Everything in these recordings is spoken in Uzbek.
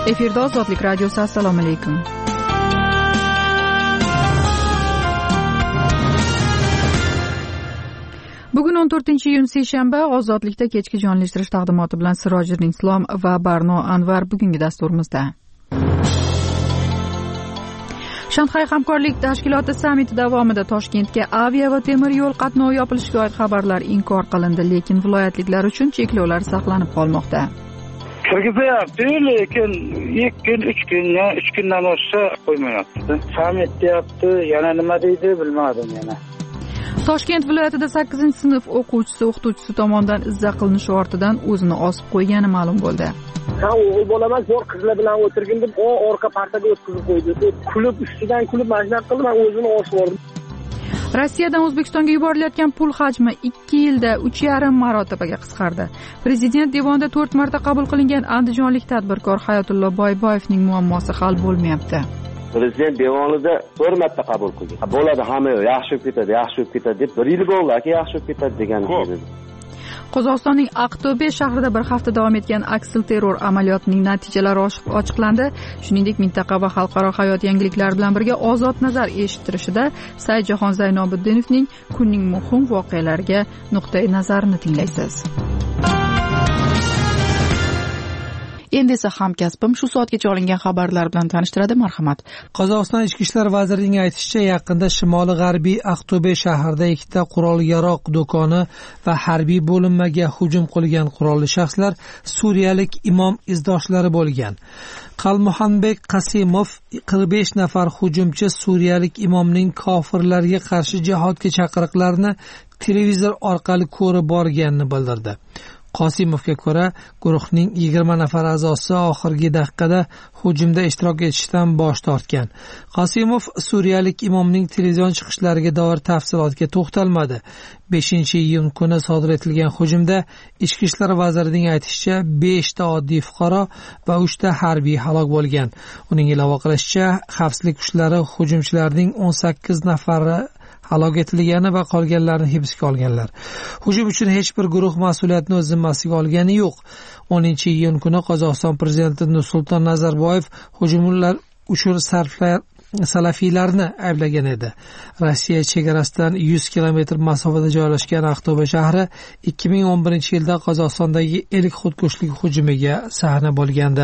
Efirda Ozodlik radiosi. Assalomu alaykum. Bugun 14-iyun seshanba. Ozodlikda kechki jonlashtirish taqdimoti bilan Sirojiddin Islom va Barno Anvar bugungi dasturimizda. Shanxay hamkorlik tashkiloti sammiti davomida Toshkentga avia va temir yo'l qatnovi yopilishiga oid xabarlar inkor qilindi, lekin viloyatliklar uchun cheklovlar saqlanib qolmoqda. Kirgizayapti, lekin 2 kun, 3 kundan osha qo'ymayapti. Sammit deyapti, yana nima deydi bilmadim yana. Toshkent viloyatida 8-sinf o'quvchisi tomonidan izza qilinishi ortidan o'zini osib qo'ygani ma'lum bo'ldi. O'g'il bolaman bor qizlar bilan o'tirgin deb orqa partaga o'tkazib qo'ydi. Kulib ustidan kulib mashinat qildi, men o'zini osib oldim. Rossiyadan O'zbekistonga yuborilayotgan pul hajmi 2 yilda 3,5 marotabaga qisqardi. Prezident devonida 4 marta qabul qilingan andijonlik tadbirkor Hayotullo Boyboyevning muammosi hal bo'lmayapti. Prezident devonida 4 marta qabul qilgan. Bo'ladi, hamma yaxshi bo'lib ketadi deb 1 yil bo'ldi, yaxshi bo'lib ketadi degan edi. Qozog'istonning Aqto'be shahrida bir hafta davom etgan aksilterror amaliyotining natijalari ochiqlandi. Shuningdek, mintaqa va xalqaro hayot yangiliklari bilan birga Ozod nazar eshittirishida Saidjahon Zaynobiddinovning kunning muhim voqealariga nuqtai nazarini tinglaysiz. Endi esa hamkasbim shu soatgacha olingan xabarlar bilan tanishtiradi. Marhamat. Qozog'iston ichki ishlar vazirining aytishicha, yaqinda shimoliy g'arbiy Aqto'be shahrida 2 qurol-yarog' do'koni va harbiy bo'linmaga hujum qilgan qurolli shaxslar suriyalik imom izdoshlari bo'lgan. Qalmuhanbek Qasimov 45 nafar hujumchi suriyalik imomning kofirlarga qarshi jihodga chaqiriqlarini televizor orqali ko'rib borganini bildirdi. Qosimovga ko'ra, guruhning 20 nafar a'zosi oxirgi daqiqada hujumda ishtirok etishdan bosh tortgan. Qosimov suriyalik imomning televizion chiqishlariga doir tafsilotga to'xtalmadi. 5-iyun kuni sodir etilgan hujumda ichki ishlar vazirining aytishicha 5 ta oddiy fuqaro va 3 ta harbiy halok bo'lgan. Uning ilova qilishicha, xavfsizlik kuchlari hujumchilarning 18 nafari halok etilgani va qolganlarni hibsga olganlar. Hujum uchun hech bir guruh mas'uliyatni o'z zimmasiga olgani yo'q. 10-iyun kuni Qozog'iston prezidenti Nursulton Nazarboyev hujumlar uchun salafiylarni ayblagan edi. Rossiya chegarasidan 100 kilometr masofada joylashgan Aqto'be shahri 2011-yilda Qozog'istondagi ilk xudkushlik hujumiga sahna bo'lgandi.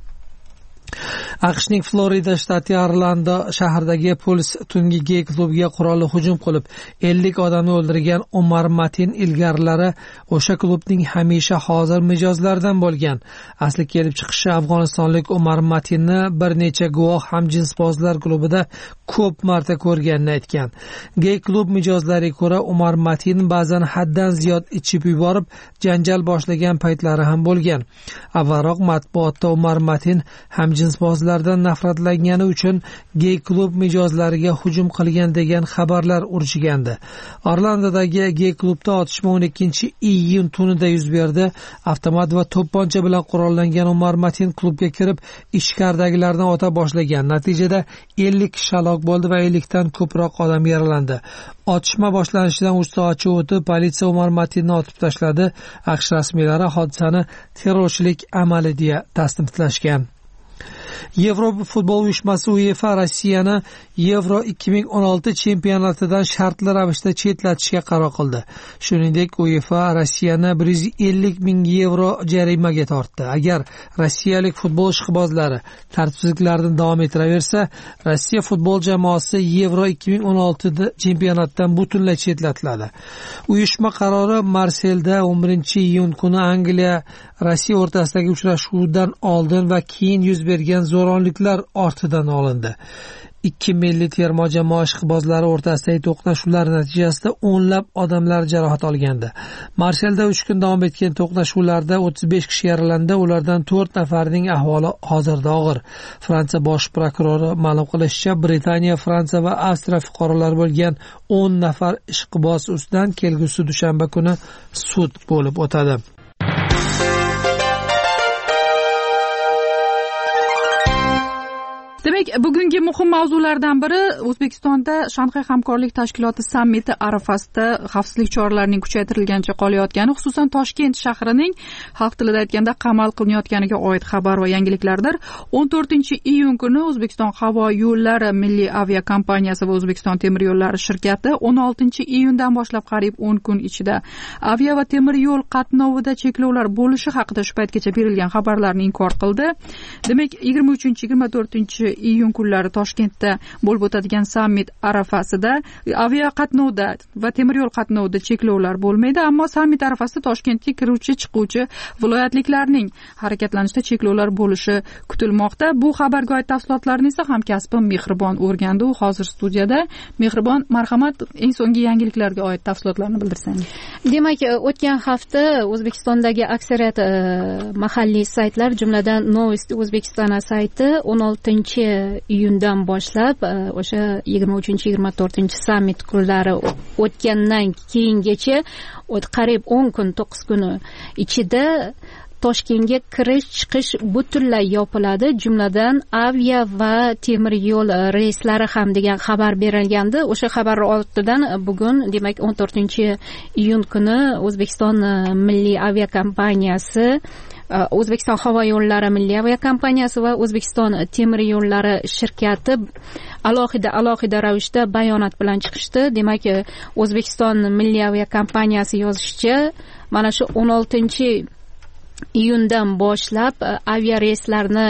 AQShning Florida shtati Orlando shahridagi polis tungi gey klubiga qurolli hujum qilib 50 odamni o'ldirgan Omar Matin ilgarilari o'sha klubning hamisha hozir mijozlaridan bo'lgan. Asli kelib chiqishi afg'onistonlik Omar Matinni bir necha guvoh hamjinsbozlar klubida ko'p marta ko'rganini aytgan. Gey klub mijozlariga ko'ra, Omar Matin ba'zan haddan ziyod ichib yuborib janjal boshlagan paytlari ham bo'lgan. Avvalroq matbuotda Omar Matin hamjinsbozlardan nafratlangani uchun gey klub mijozlariga hujum qilgan degan xabarlar urishgandi. Orlandodagi gey klubda otishma 12-iyun tunida yuz berdi. Avtomat va to'pponcha bilan qurollangan Omar Matin klubga kirib, ichkaridagilarni ota boshlagan. Natijada 50 kishi halok bo'ldi va 50 dan ko'proq odam yaralandi. Otishma boshlanishidan 3 soatcha o'tib, politsiya Omar Matinni otib tashladi. AQSh rasmiylari hodisani terrorchilik amali deya tasniflashgan. Yevropa futbol uyushmasi UEFA Rossiyani Yevro 2016 chempionatidan shartli ravishda chetlatishga qaror qildi. Shuningdek, UEFA Rossiyani 150 ming yevro jarimaga tortdi. Agar rossiyalik futbol ishqibozlari tartibsizliklarni davom ettiraversa, Rossiya futbol jamoasi Yevro 2016 chempionatdan butunlay chetlatiladi. Uyushma qarori Marselda 11-iyun kuni Angliya Rossiya o'rtasidagi uchrashuvdan oldin va keyin yuz bergan zo'ravonliklar ortidan olindi. 2 milliy terma jamoa ishqibozlari o'rtasidagi to'qnashuvlar natijasida o'nlab odamlar jarohat olgandi. Marselda 3 kun davom etgan to'qnashuvlarda 35 kishi yaralandi, ulardan 4 nafarining ahvoli hozirda og'ir. Fransiya bosh prokurori ma'lum qilishicha, Britaniya, Fransiya va Avstriya fuqarolari bo'lgan 10 nafar ishqiboz ustidan kelgusi dushanba kuni sud bo'lib o'tadi. Demak, bugungi muhim mavzulardan biri O'zbekistonda Shanxay hamkorlik tashkiloti sammiti arafasida xavfsizlik choralarining kuchaytirilgancha qolayotgani, xususan Toshkent shahrining xalq tilida aytganda qamal qilinayotganiga oid xabar va yangiliklardir. 14-iyun kuni O'zbekiston havo yo'llari milliy aviakompaniyasi va O'zbekiston temir yo'llari shirkati 16-iyundan boshlab qariyb 10 kun ichida avia va temir yo'l qatnovida cheklovlar bo'lishi haqida shu paytgacha berilgan xabarlarni inkor qildi. Demak, 23-24-iyun kunlari Toshkentda bo'lib o'tadigan sammit arafasida avia qatnovda va temir yo'l qatnovida cheklovlar bo'lmaydi, ammo sammit arafasida Toshkentga kiruvchi, chiquvchi viloyatliklarning harakatlanishida cheklovlar bo'lishi kutilmoqda. Bu xabarga oid tafsilotlarni esa hamkasbim Mehribon o'rgandi. U hozir studiyada. Mehribon, marhamat, eng so'nggi yangiliklarga oid tafsilotlarni bildirsangiz. Demak, o'tgan hafta O'zbekistondagi aksariyat mahalliy saytlar, jumladan Novosti O'zbekiston sayti 16-iyundan boshlab o'sha 23-24 kunlari o'tgandan keyingacha qariyb 10 kun, 9 kuni ichida Toshkentga kirish chiqish butunlay yopiladi, jumladan avia va temir yo'l reyslari ham degan xabar berilgandi. O'sha xabar ortidan bugun, demak 14-iyun kuni O'zbekiston milliy aviakompaniyasi, O'zbekiston havo yo'llari milliy aviakompaniyasi va O'zbekiston temir yo'llari shirkati alohida ravishda bayonot bilan chiqishdi. Demak, O'zbekiston milliy aviakompaniyasi yozishicha, mana shu 16-iyundan boshlab avia reyslarni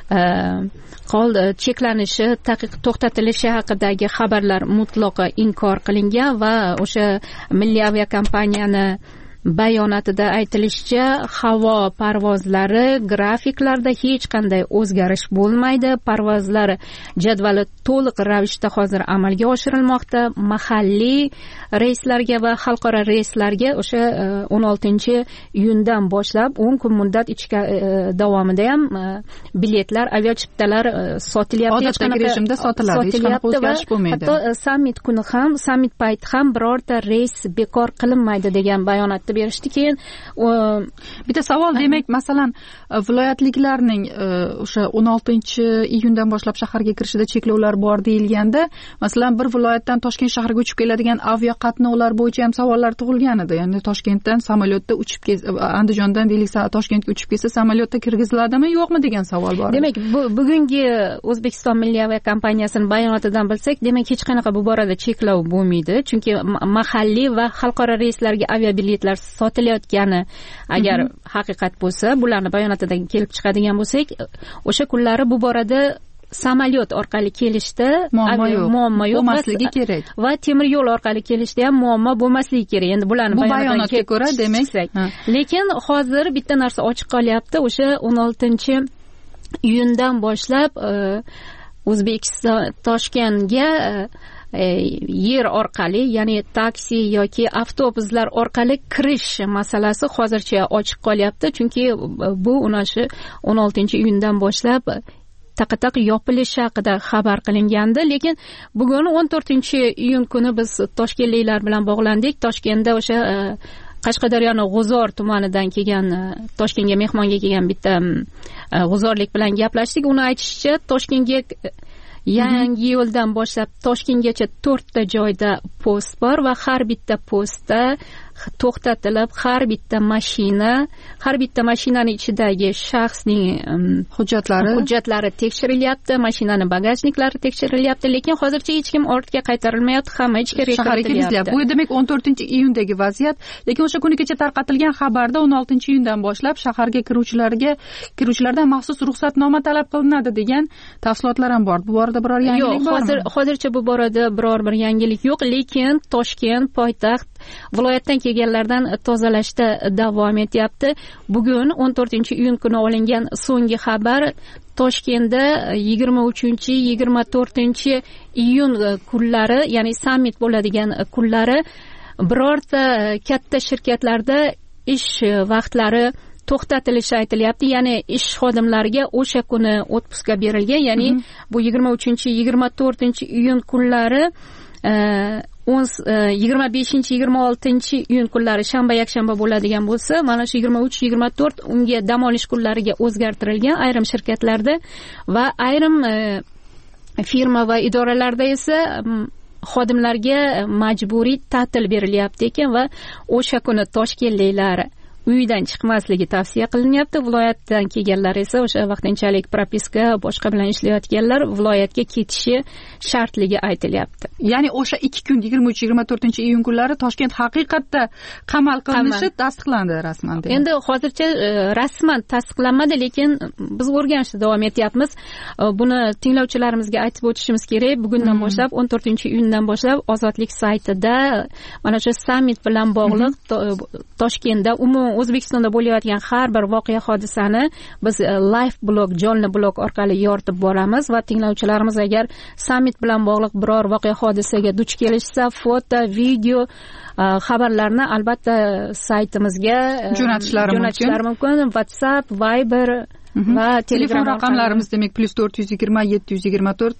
cheklanishi, to'xtatilishi haqidagi xabarlar mutlaqo inkor qilingan va o'sha milliy aviakompaniyani bayonotida aytilishicha, havo parvozlari grafiklarda hech qanday o'zgarish bo'lmaydi. Parvozlar jadvali to'liq ravishda hozir amalga oshirilmoqda. Mahalliy reyslarga va xalqaro reyslarga o'sha 16-iyundan boshlab 10 kun muddat davomida ham biletlar, aviachiptalar sotilyapti. Odatdagi rejimda sotiladi, hech qanaqa o'zgarish bo'lmaydi. Hatto sammit kuni ham, sammit payti ham birorta reys bekor qilinmaydi degan bayonot berishdi. Keyin bitta savol, demak, masalan, viloyatliklarning o'sha 16-iyundan boshlab shaharga kirishida cheklovlar bor deyilganda, masalan, bir viloyatdan Toshkent shahriga uchib keladigan avia qatnovlar bo'yicha ham savollar tug'ilgan edi. Ya'ni Toshkentdan samolyotda uchib Andijondan deylik Toshkentga uchib kelsa samolyotda kirgiziladimi, yo'qmi degan savol bor. Demak, bugungi O'zbekiston milliy aviakompaniyasining bayonotidan bilsak, demak, hech qanaqa bu borada cheklov bo'lmaydi, chunki mahalliy va xalqaro reyslarga aviabiletlar sotilayotgani agar haqiqat bo'lsa, bularni bayonotidan kelib chiqadigan bo'lsak, o'sha kunlari bu borada samolyot orqali kelishda muammo yo'q, bo'lmasligi kerak va temir yo'l orqali kelishda ham muammo bo'lmasligi kerak. Endi bularni bayonotga ko'ra demak, lekin hozir bitta narsa ochiq qolyapti. O'sha 16-iyundan boshlab O'zbekiston Toshkentga yer orqali, ya'ni taksi yoki avtobuslar orqali kirish masalasi hozircha ochiq qolyapti, chunki bu 16-iyundan boshlab taqataq yopilishi haqida xabar qilingandi. Lekin bugun 14-iyun kuni biz toshkentliklar bilan bog'landik. Toshkentda o'sha Qashqadaryoning G'uzor tumanidan kelgan, Toshkentga mehmonga kelgan bitta g'uzorlik bilan gaplashdik. Uni aytishicha, Toshkentga yangi yo'ldan boshlab Toshkentgacha 4 ta joyda post bor va har bitta postda to'xtatilib, har bitta mashinaning ichidagi shaxsning hujjatlari tekshirilyapti, mashinani bagajniklari tekshirilyapti, lekin hozircha hech kim ortga qaytarilmayapti, hamma ichkariga kiritilyapti. Bu demak 14-iyundagi vaziyat, lekin o'sha kunigacha tarqatilgan xabarda 16-iyundan boshlab shaharga kiruvchilardan maxsus ruxsatnoma talab qilinadi degan tafsilotlar ham bor. Bu borada biror yangilik bormi? Hozircha bu borada biror bir yangilik yo'q, lekin Toshkent poytaxt viloyatdan kelganlardan tozalashda davom etyapti. Bugun 14-iyun kuni olingan so'nggi xabar, Toshkentda 23-24-iyun kunlari, ya'ni sammit bo'ladigan kunlari birorta katta shirkatlarda ish vaqtlari to'xtatilishi aytilyapti. Ya'ni ish xodimlariga o'sha kuni otpuska berilgan, ya'ni bu 23-24-iyun kunlari 25-26-iyun kunlari shanba yakshanba bo'ladigan bo'lsa, mana shu 23-24 unga dam olish kunlariga o'zgartirilgan ayrim shirkatlarda va ayrim firma va idoralarda esa xodimlarga majburiy ta'til berilyapti ekan va o'sha kuni toshkentliklar uydan chiqmasligi tavsiya qilinyapti. Viloyatdan kelganlar esa o'sha vaqtinchalik propiska boshqa bilan ishlayotganlar viloyatga ketishi shartligi aytilyapti. Ya'ni o'sha 2 kun 23-24 iyun kunlari Toshkent haqiqatda qamal qilinishi tasdiqlandi rasman. Endi hozircha rasman tasdiqlanmadi, lekin biz o'rganishda davom etyapmiz. Buni tinglovchilarimizga aytib o'tishimiz kerak. Bugundan boshlab 14-iyundan boshlab Ozodlik saytida mana shu sammit bilan bog'liq Toshkentda umuman O'zbekistonda bo'layotgan har bir voqea hodisani biz live blog, jonli blog orqali yoritib boramiz va tinglovchilarimiz agar sammit bilan bog'liq biror voqea hodisaga duch kelishsa, foto, video xabarlarni albatta saytimizga jo'natishlari mumkin. WhatsApp, Viber va telefon raqamlarimiz demak +420 724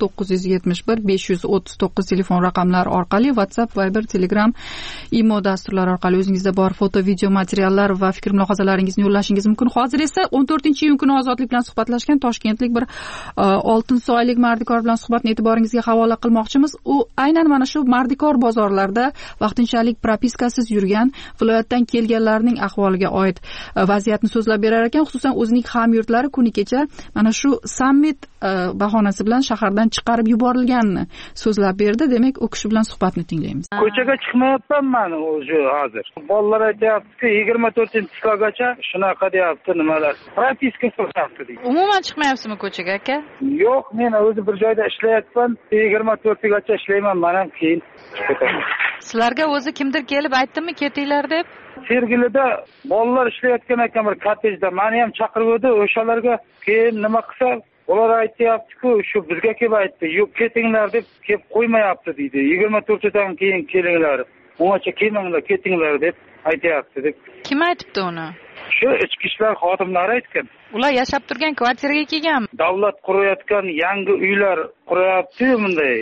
971 539 telefon raqamlari orqali WhatsApp, Viber, Telegram, Imo dasturlari orqali o'zingizda bor foto, video materiallar va fikr mulohazalaringizni yo'llashingiz mumkin. Hozir esa 14-iyun kuni Ozodlik bilan suhbatlashgan toshkentlik bir oltin soylik mardikor bilan suhbatni e'tiboringizga havola qilmoqchimiz. U aynan mana shu mardikor bozorlarda vaqtinchalik propiskasiz yurgan viloyatdan kelganlarning ahvoliga oid vaziyatni so'zlab berar ekan. Xususan o'zining hamyurtlari kuni kecha mana shu sammit bahonasi bilan shahardan chiqarib yuborilganini so'zlab berdi. Demak, u kishi bilan suhbatni tinglaymiz. Ko'chaga chiqmayapman men o'zi hozir. Bolalar aytayapti, 24-chislagacha shunaqa deyapti, nimalar. Propiska so'rayapti deydi. Umuman chiqmayapsizmi ko'chaga, aka? Yo'q, men o'zi bir joyda ishlayapman. 24gacha ishlayman, men ham keyin ketaman. Sizlarga o'zi kimdir kelib aytdimi ketinglar deb? Sergilida bolalar ishlayotgan ekan bir kottejda. Meni ham chaqiruvdi, o'shalarga keyin nima qilsa, ular aytayapti-ku, shu bizga kelib aytdi, "Yo'q, ketinglar" deb kelib qo'ymayapti deydi. 24dan keyin kelinglar. Ungacha kelmanglar, ketinglar deb aytayapti deb. Kim aytibdi uni? Shu ichki ishlar xodimlari aytgan. Ular yashab turgan kvartiraga kelganmi? Davlat qurayotgan yangi uylar qurayapti bunday.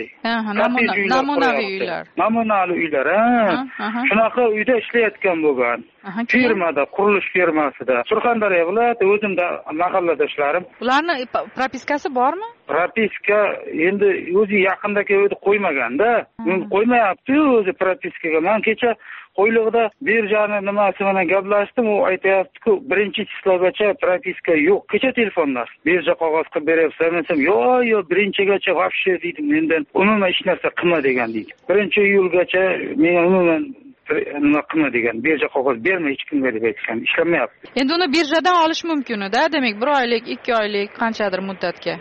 Namunaviy uylar. Namunali uylar, Shunaqa uyda ishlayotgan bo'lgan. Firmada, qurilish firmasida. Surxondaryo viloyati, o'zimda mahalladoshlarim. Ularning propiskasi bormi? Propiska endi o'zi yaqindagi uyda qo'ymaganda, qo'ymayapti o'zi propiskaga. Men kecha qo'ylig'ida birjani nimasi bilan gaplashdim, u aytayapti-ku, 1-chislagacha propiska yo'q. Kecha telefonlar. Birja qog'oz qilib beryapsan desam, yo'q, 1-gacha вообще deydim, mendan umuman hech narsa qilma degan deydi. 1-iyulgacha men umuman nima qilma degan, birja qog'oz berma hech kimga deb aytgan, ishlamayapti. Endi uni birjadan olish mumkin-da, demak 1 oylik, 2 oylik qanchadir muddatga.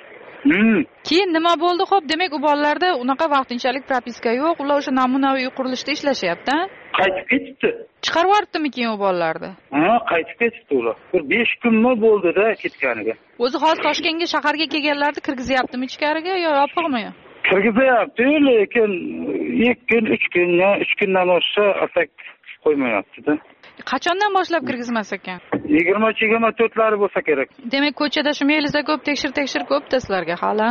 Keyin nima bo'ldi? Xo'p, demak u bolalarda unaqa vaqtinchalik propiska yo'q, ular o'sha namunaviy qurilishda ishlashyapti-a? Qaytib ketibdi. Chiqarib yuboribdimi keyin u bolalarni? Qaytib ketibdi ular. Bir 5 kunmi bo'ldi-da ketganiga. O'zi hozir Toshkentga shaharga kelganlarni kirgizyaptimi ichkariga yo yopiqmi? Kirgizyapti, lekin 2 kun, 3 kundan o'sha asak qo'ymayapti-da. Qachondan boshlab kirgizmas ekan? 23-24lari bo'lsa kerak. Demak, ko'chada shu meliza ko'p, tekshir ko'p-da sizlarga hali.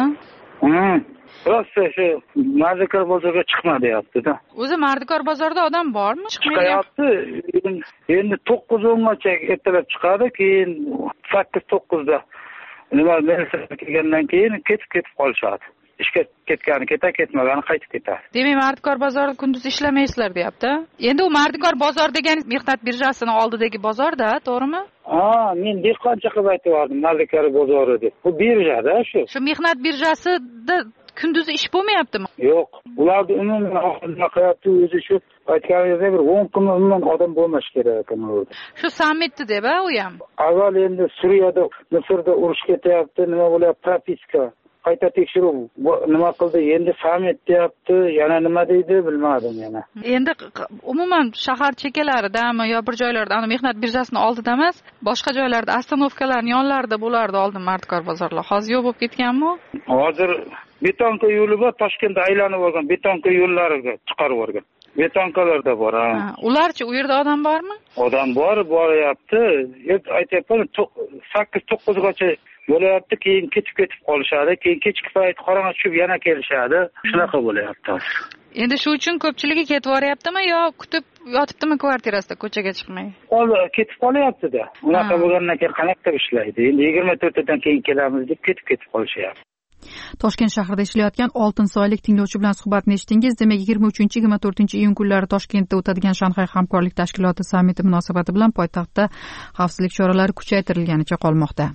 Rosa shu Mardikor bozoriga chiqma deyapti-da. O'zi Mardikor bozorida odam bormi? Chiqmayapti. Endi 9-10gacha ertalab chiqadi, keyin 8-9da nima kelgandan keyin ketib qolishadi. Ishga ketgani ketmagani qaytib ketadi. Demak, Mardikor bozorida kunduz ishlamaysizlar deyapti. Endi u Mardikor bozor degan mehnat birjasining oldidagi bozorda, to'g'rimi? Men dehqoncha qilib aytdim, Mardikor bozori deb. Bu birjada shu. Shu mehnat birjasida kunduz ish bo'lmayaptimi? Yo'q. Ularda umuman nima qilyapti o'zi shu aytganingizdek bir 10 kun umuman odam bo'lmash kerak ekan orada. Shu sammitni deb, u ham. Avval endi Suriyada, Misrda urush ketyapti, nima bo'lyapti, propiska qayta tekshiruv nima qildi, endi sammit deyapti, yana nima deydi bilmadim yana. Endi umuman shahar chekalaridami yo bir joylarda mehnat birjasining oldida emas, boshqa joylarda ostanovkalarning yonlarida bo'lardi oldin Mardikor bozorlar. Hozir yo'q bo'lib ketganmi? Hozir betonka yo'li bor, Toshkentda aylanib olgan betonka yo'llariga chiqarib yuborgan. Betonkalarda bor, Ularchi u yerda odam bormi? Odam boryapti. Aytayapman 8-9gacha bo'layapti, keyin ketib qolishadi, keyin kechki payt qorong'i tushib yana kelishadi. Shunaqa bo'layapti. Endi shu uchun ko'pchiligi ketib boryaptimi yo kutib yotibdimi kvartirasida ko'chaga chiqmay? Ketib qolyapti-da. Unaqa bo'lgandan keyin qanaqa ishlaydi? Endi 24dan keyin kelamiz deb ketib qolishyapti. Toshkent shahrida ishlayotgan oltinsoylik tinglovchi bilan suhbatni eshitdingiz. Demak, 23-24 iyun kunlari Toshkentda o'tadigan Shanxay hamkorlik tashkiloti sammiti munosabati bilan poytaxtda xavfsizlik choralari kuchaytirilganicha qolmoqda.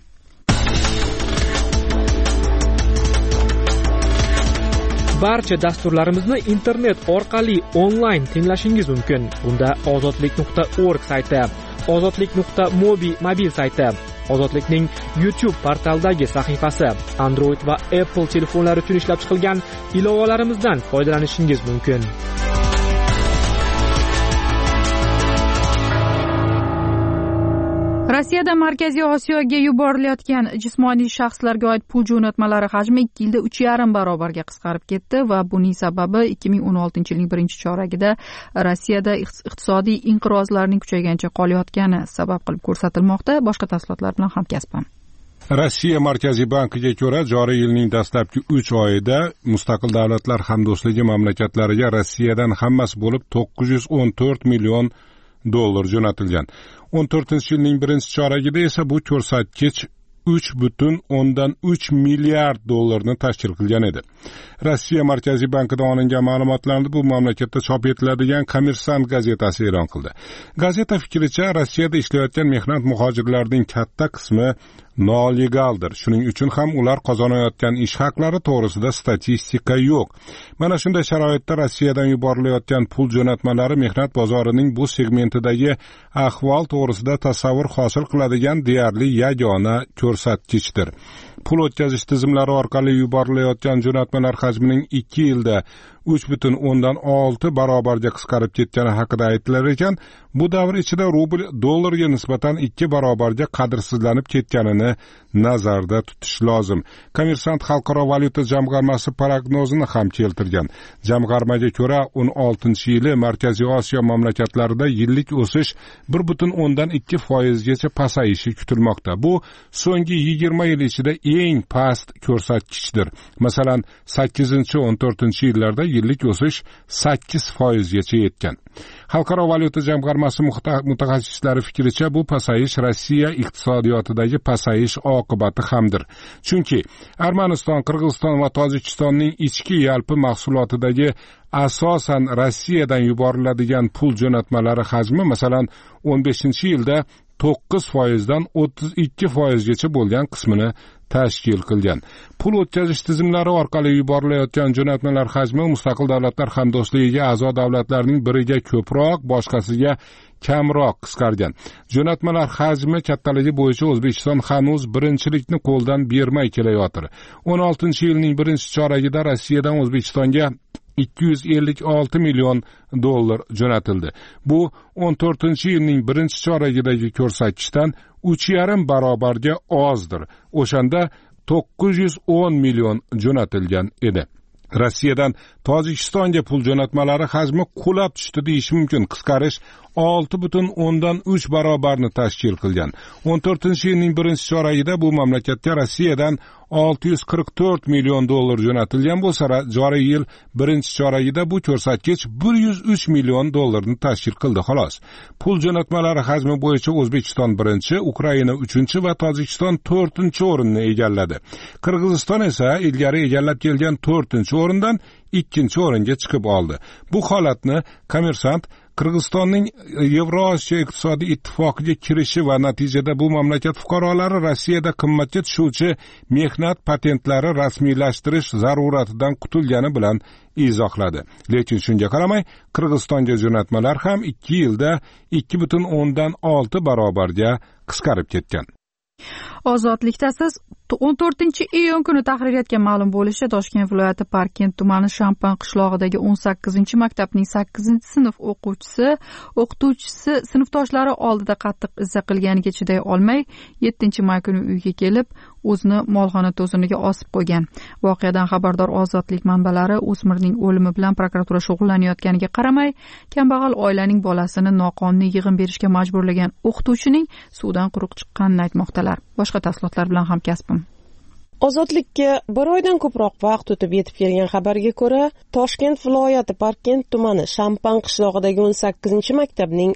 Barcha dasturlarimizni internet orqali onlayn tinglashingiz mumkin. Bunda ozodlik.org sayti, ozodlik.mobi mobil sayti, Ozodlikning YouTube portalidagi sahifasi, Android va Apple telefonlari uchun ishlab chiqilgan ilovalarimizdan foydalanishingiz mumkin. Rossiyada Markaziy Osiyoga yuborilayotgan jismoniy shaxslarga oid pul jo'natmalari hajmi 2 yilda 3,5 barobarga qisqarib ketdi va buning sababi 2016-yilning birinchi choragida Rossiyada iqtisodiy inqirozlarning kuchaygancha qolayotgani sabab qilib ko'rsatilmoqda. Boshqa tafsilotlar bilan hamkasbim. Rossiya Markaziy bankiga ko'ra, joriy yilning dastlabki 3 oyida mustaqil davlatlar hamdo'stligi mamlakatlariga Rossiyadan hammasi bo'lib 914 million dollar jo'natilgan. 14-yilning birinchi choragida esa bu ko'rsatkich 3,3 milliard dollarni tashkil qilgan edi. Rossiya Markaziy bankidan olingan ma'lumotlarni bu mamlakatda chop etiladigan Kommersant gazetasi e'lon qildi. Gazeta fikricha, Rossiyada ishlayotgan mehnat muhojirlarining katta qismi nolegaldir. Shuning uchun ham ular qozonayotgan ish haqlari to'g'risida statistika yo'q. Mana shunday sharoitda Rossiyadan yuborilayotgan pul jo'natmalari mehnat bozorining bu segmentidagi ahvol to'g'risida tasavvur hosil qiladigan deyarli yagona ko'rsatkichdir. Pul o'tkazish tizimlari orqali yuborilayotgan jo'natmalar hajmining 2 yilda 3,6 barobarga qisqarib ketgani haqida aytilar ekan, bu davr ichida rubl dollarga nisbatan 2 barobarga qadrsizlanib ketganini nazarda tutish lozim. Kommersant xalqaro valyuta jamg'armasi prognozini ham keltirgan. Jamg'armaga ko'ra, 16-yili Markaziy Osiyo mamlakatlarida yillik o'sish 1,2% gacha pasayishi kutilmoqda. Bu so'nggi 20 yil ichida eng past ko'rsatkichdir. Masalan, 8-14 yillarda yillik o'sish 8% gacha yetgan. Xalqaro valyuta jamg'armasi mutaxassislari fikricha, bu pasayish Rossiya iqtisodiyotidagi pasayish oqibati hamdir. Chunki Armaniston, Qirg'iziston va Tojikistonning ichki yalpi mahsulotidagi asosan Rossiyadan yuboriladigan pul jo'natmalari hajmi masalan 15-yilda 9% dan 32% gacha bo'lgan qismini tashkil qilgan. Pul o'tkazish tizimlari orqali yuborilayotgan jo'natmalar hajmi mustaqil davlatlar hamdo'stligiga a'zo davlatlarning biriga ko'proq, boshqasiga kamroq qisqargan. Jo'natmalar hajmi kattaligi bo'yicha O'zbekiston hanuz birinchilikni qo'ldan bermay kelayotir. 16-yilning birinchi choragida Rossiyadan O'zbekistonga 256 million dollar jo'natildi. Bu 14-yilning birinchi choragidagi ko'rsatkichdan 3,5 barobarga ozdir. O'shanda 910 million jo'natilgan edi. Rossiyadan Tojikistonga pul jo'natmalari hajmi qulab tushdi deyish mumkin. Qisqarish 6,3 barobarni tashkil qilgan. 14-yilning birinchi choragida bu mamlakatga Rossiyadan 644 million dollar jo'natilgan bo'lsa, joriy yil birinchi choragida bu ko'rsatkich 103 million dollarni tashkil qildi xolos. Pul jo'natmalari hajmi bo'yicha O'zbekiston birinchi, Ukraina 3-chi va Tojikiston 4-chi o'rinni egalladi. Qirg'iziston esa ilgari egallab kelgan 4-o'rindan 2-chi o'ringa chiqib oldi. Bu holatni Kommersant Qirg'izistonning Yevrosiyo iqtisodiy ittifoqiga kirishi va natijada bu mamlakat fuqarolari Rossiyada qimmatga tushuvchi mehnat patentlari rasmiylashtirish zaruratidan qutulgani bilan izohladi. Lekin shunga qaramay, Qirg'izistonga jo'natmalar ham 2 yilda 2,6 barobarga qisqarib ketgan. Ozodlikdasiz 14-iyun kuni tahririyatga ma'lum bo'lishicha, Toshkent viloyati Parkent tumani Shampan qishlog'idagi 18-maktabning 8-sinf o'qituvchisi sinfdoshlari oldida qattiq izza qilganiga chiday olmay 7-may kuni uyga kelib, o'zini molxona to'siniga osib qo'ygan. Voqeadan xabardor Ozodlik manbalari o'smirning o'limi bilan prokuratura shug'ullanayotganiga qaramay, kambag'al oilaning bolasini noqonuniy yig'im berishga majburlagan o'qituvchining suvdan quruq chiqqanini aytmoqdalar. Boshqa tafsilotlar bilan hamkasbim. Ozodlikka bir oydan ko'proq vaqt o'tib yetib kelgan xabarga ko'ra, Toshkent viloyati Parkent tumani Shampan qishlog'idagi 18-maktabning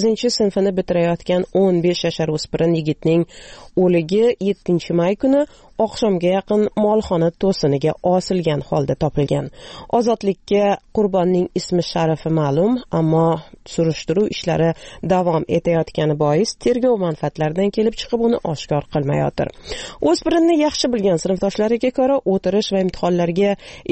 8-sinfini bitirayotgan 15 yashar o'spirin yigitning o'ligi 7-may kuni oqshomga yaqin molxona to'siniga osilgan holda topilgan. Ozodlikka qurbonning ismi sharifi ma'lum, ammo surishtiruv ishlari davom etayotgani bois tergov manfaatlaridan kelib chiqib uni oshkor qilmayotir. O'spirinni yaxshi bilgan sinfdoshlariga ko'ra, o'tirish va imtihonlarga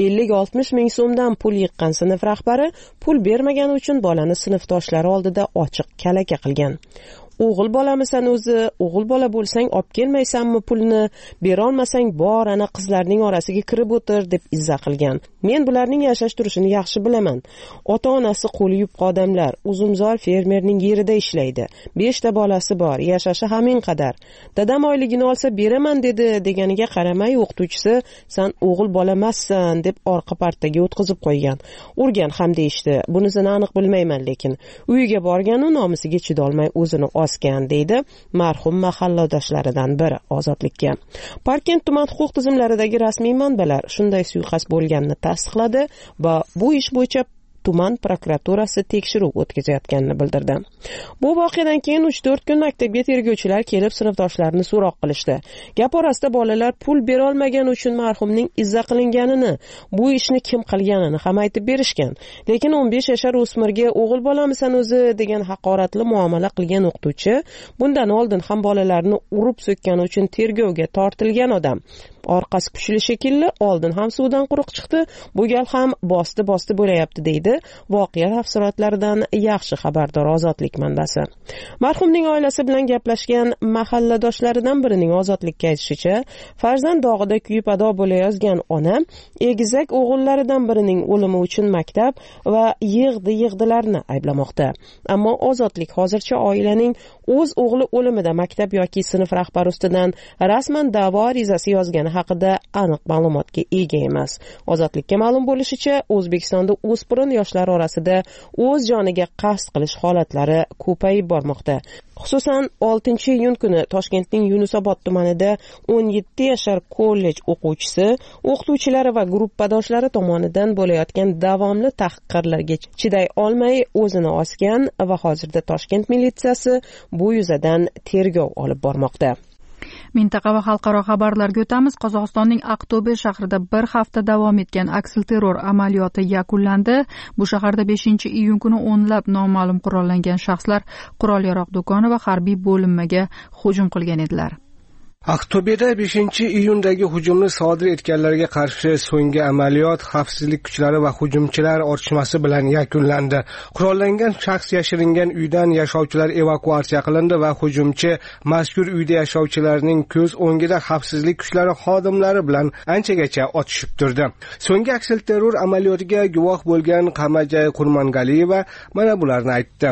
50-60 ming so'mdan pul yiqqan sinf rahbari pul bermagani uchun bolani sinfdoshlari oldida ochiq kalaka qilgan. O'g'il bolamisan o'zi, o'g'il bola bo'lsang olib kelmaysanmi pulni, bera olmasang bor ana qizlarning orasiga kirib o'tir deb izza qilgan. Men bularning yashash turishini yaxshi bilaman. Ota-onasi qo'li yupqa odamlar, uzumzor fermerning yerida ishlaydi. 5 ta bolasi bor, yashashi hamin qadar. Dadam oyligini olsa beraman dedi, deganiga qaramay o'qituvchisi "Sen o'g'il bola emassan" deb orqa partaga o'tkazib qo'ygan. Urgan ham deyishdi. Bunisini aniq bilmayman, lekin uyiga borgan u nomisiga chidolmay o'zini osgan deydi marhum mahalladoshlaridan biri Ozodlikka. Parkent tuman huquq tizimlaridagi rasmiy manbalar shunday suiqasd bo'lganini tasdiqladi va bu ish bo'yicha tuman prokuraturasi tekshiruv o'tkazayotganini bildirdi. Bu voqeadan keyin 3-4 kun maktabga tergovchilar kelib sinfdoshlarini so'roq qilishdi. Gap orasida bolalar pul bera olmagani uchun marhumning izza qilinganini, bu ishni kim qilganini ham aytib berishgan. Lekin 15 yashar o'smirga "O'g'il bolamisan o'zi" degan haqoratli muomala qilgan o'qituvchi bundan oldin ham bolalarni urib so'kkani uchun tergovga tortilgan odam. Orqasi kuchli shekilli, oldin ham suvdan quruq chiqdi, bu gal ham bosti bo'layapti deydi voqea tafsilotlaridan yaxshi xabardor Ozodlik manbasi. Marhumning oilasi bilan gaplashgan mahalladoshlaridan birining Ozodlikka aytishicha, farzand dog'ida kuyib ado bo'layozgan ona egizak o'g'illaridan birining o'limi uchun maktab va yig'dilarni ayblamoqda. Ammo Ozodlik hozircha oilaning o'z o'g'li o'limida maktab yoki sinf rahbari ustidan rasman da'vo arizasi yozgani haqida aniq ma'lumotga ega emas. Ozodlikka ma'lum bo'lishicha, O'zbekistonda o'spirin yoshlar orasida o'z joniga qasd qilish holatlari ko'payib bormoqda. Xususan 6-iyun kuni Toshkentning Yunusobod tumanida 17 yashar kollej o'quvchisi o'qituvchilari va gruppadoshlari tomonidan bo'layotgan davomli tahqirlarga chiday olmay o'zini osgan va hozirda Toshkent militsiyasi bu yuzadan tergov olib bormoqda. Mintaqa va xalqaro xabarlarga o'tamiz. Qozog'istonning Aqto'be shahrida bir hafta davom etgan aksilterror amaliyoti yakunlandi. Bu shaharda 5-iyun kuni o'nlab noma'lum qurollangan shaxslar qurol-yarog' do'koni va harbiy bo'linmaga hujum qilgan edilar. Aqto'beda 5-iyundagi hujumni sodir etganlarga qarshi so'nggi amaliyot xavfsizlik kuchlari va hujumchilar otishmasi bilan yakunlandi. Qurollangan shaxs yashiringan uydan yashovchilar evakuatsiya qilindi va hujumchi mazkur uyda yashovchilarning ko'z o'ngida xavfsizlik kuchlari xodimlari bilan anchagacha otishib turdi. So'nggi aksilterror amaliyotiga guvoh bo'lgan Qamajay Qurmangaliyeva mana bularni aytdi.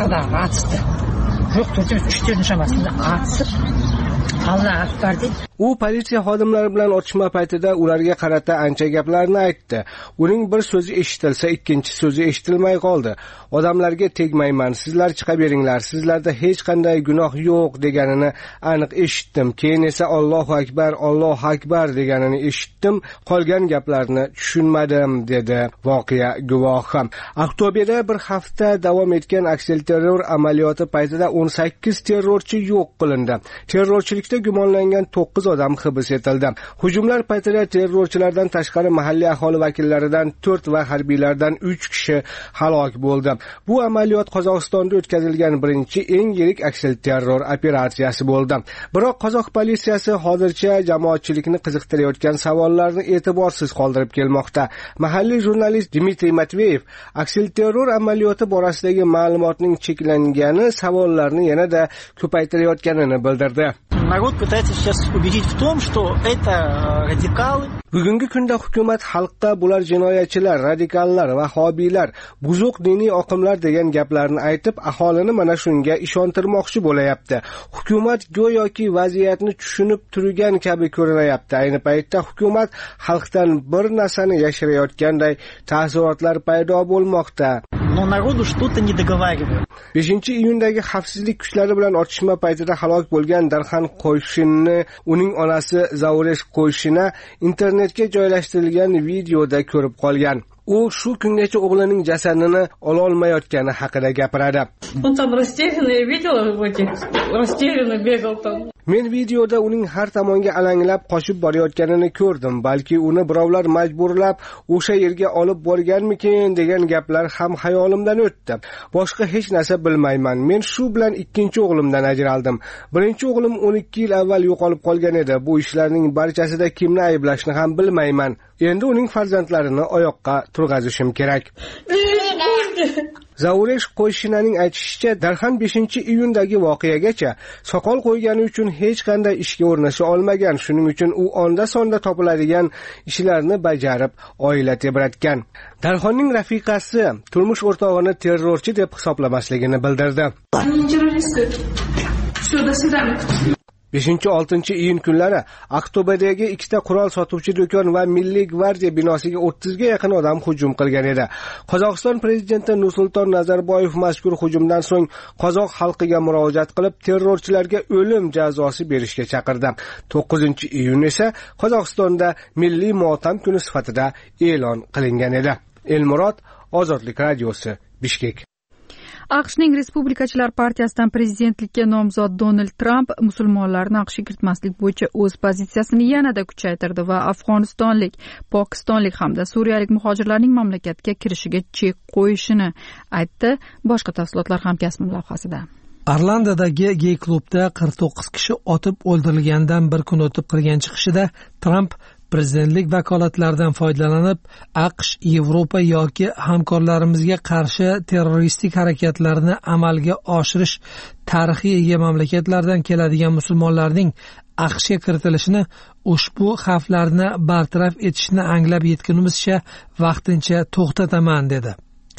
U politsiya xodimlari bilan otishma paytida ularga qarata ancha gaplarni aytdi. Uning bir so'zi eshitilsa, ikkinchi so'zi eshitilmay qoldi. Odamlarga tegmayman, sizlar chiqaveringlar, sizlarda hech qanday gunoh yo'q deganini aniq eshitdim. Keyin esa Allohu akbar deganini eshitdim. Qolgan gaplarni tushunmadim dedi voqea guvohi. Aqto'beda bir hafta davom etgan aksilterror amaliyoti paytida 18 terrorchi yo'q qilindi. Terrorchilikda gumonlangan 9 odam hibs etildi. Hujumlar paytida terrorchilardan tashqari mahalliy aholi vakillaridan 4 va harbiylardan 3 kishi halok bo'ldi. Bu amaliyot Qozog'istonda o'tkazilgan birinchi eng yirik aksilterror operatsiyasi bo'ldi. Biroq qozoq politsiyasi hozircha jamoatchilikni qiziqtirayotgan savollarni e'tiborsiz qoldirib kelmoqda. Mahalliy jurnalist Dmitriy Matveyev aksilterror amaliyoti borasidagi ma'lumotning cheklangani savollarni yanada ko'paytirayotganini bildirdi. Народ пытается сейчас убедить в том, что это радикалы. Bugungi kunda hukumat xalqqa bular jinoyatchilar, radikallar va hobiylar, buzuq diniy oqimlar degan gaplarni aytib, aholini mana shunga ishontirmoqchi bo'layapti. Hukumat go'yoki vaziyatni tushunib turgan kabi ko'rinayapti. Ayni paytda hukumat xalqdan bir narsani yashirayotganday taassurotlar paydo bo'lmoqda. Но народу что-то не договаривают. 5-iyundagi xavfsizlik kuchlari bilan otishma paytida halok bo'lgan Darxan Qo'yshinni uning onasi Zavresh Qo'yshina internetga joylashtirilgan videoda ko'rib qolgan. U shu kungacha o'g'lining jasadini ola olmayotgani haqida gapiradi. Men videoda uning har tomonga alanglab qochib borayotganini ko'rdim. Balki uni birovlar majburlab o'sha yerga olib borganmikin degan gaplar ham xayolimdan o'tdi. Boshqa hech narsa bilmayman. Men shu bilan ikkinchi o'g'limdan ajraldim. Birinchi o'g'lim 12 yil avval yo'qolib qolgan edi. Bu ishlarning barchasida kimni ayblashni ham bilmayman. Endi uning farzandlarini oyoqqa turg'azishim kerak. Zauresh Qo'yshinaning aytishicha, Darxan 5-iyundagi voqeagacha soqol qo'ygani uchun hech qanday ishga o'rnasha olmagan. Shuning uchun u onda-sonda topiladigan ishlarni bajarib, oila tebratgan. Darxonning rafiqasi turmush o'rtog'ini terrorchi deb hisoblamasligini bildirdi. 5-6 iyun kunlari Aktobadagi ikkita qurol sotuvchi do'kon va Milliy gvardiya binosiga 30 ga yaqin odam hujum qilgan edi. Qozog'iston prezidenti Nursulton Nazarboyev mazkur hujumdan so'ng qozoq xalqiga murojaat qilib, terrorchilarga o'lim jazosi berishga chaqirdi. 9-iyun esa Qozog'istonda milliy motam kuni sifatida e'lon qilingan edi. Elmurod, Ozodlik radiosi, Bishkek. AQShning Respublikachilar partiyasidan prezidentlikka nomzod Donald Tramp musulmonlarni AQShga kiritmaslik bo'yicha o'z pozitsiyasini yanada kuchaytirdi va afg'onistonlik, pokistonlik hamda suriyalik muhojirlarning mamlakatga kirishiga chek qo'yishini aytdi. Boshqa tafsilotlar hamkasbim lavhasida. Orlandodagi gey klubda 49 kishi otib o'ldirilgandan bir kun o'tib qilgan chiqishida Tramp prezidentlik vakolatlaridan foydalanib, AQSh, Yevropa yoki hamkorlarimizga qarshi terroristik harakatlarni amalga oshirish tarixiy ega mamlakatlardan keladigan musulmonlarning AQShga kiritilishini, ushbu xavflarni bartaraf etishni anglab yetgunimizcha vaqtincha to'xtataman dedi.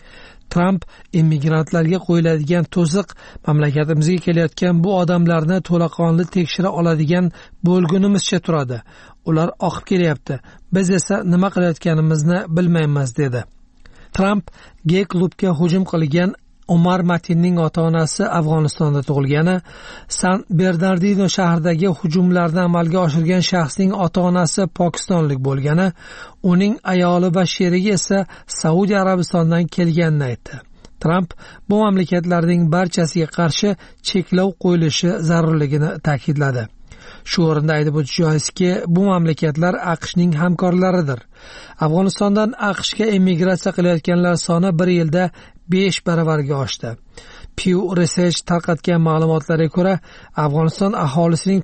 Tramp immigrantlarga qo'yiladigan to'siq mamlakatimizga kelayotgan bu odamlarni to'laqonli tekshira oladigan bo'lgunimizcha turadi. Ular oqib kelyapti. Biz esa nima qilayotganimizni bilmaymiz dedi. Tramp gey klubga hujum qilgan Omar Matinning ota-onasi Afg'onistonda tug'ilgani, San Bernardino shahridagi hujumlarni amalga oshirgan shaxsning ota-onasi pokistonlik bo'lgani, uning ayoli va sherigi esa Saudiya Arabistonidan kelganini aytdi. Tramp bu mamlakatlarning barchasiga qarshi cheklov qo'yilishi zarurligini ta'kidladi. Shu o'rinda aytib o'tish joizki, bu mamlakatlar AQShning hamkorlaridir. Afg'onistondan AQShga emigratsiya qilayotganlar soni bir yilda 5 baravarga oshdi. Pew Research tarqatgan ma'lumotlarga ko'ra, Afg'oniston aholisining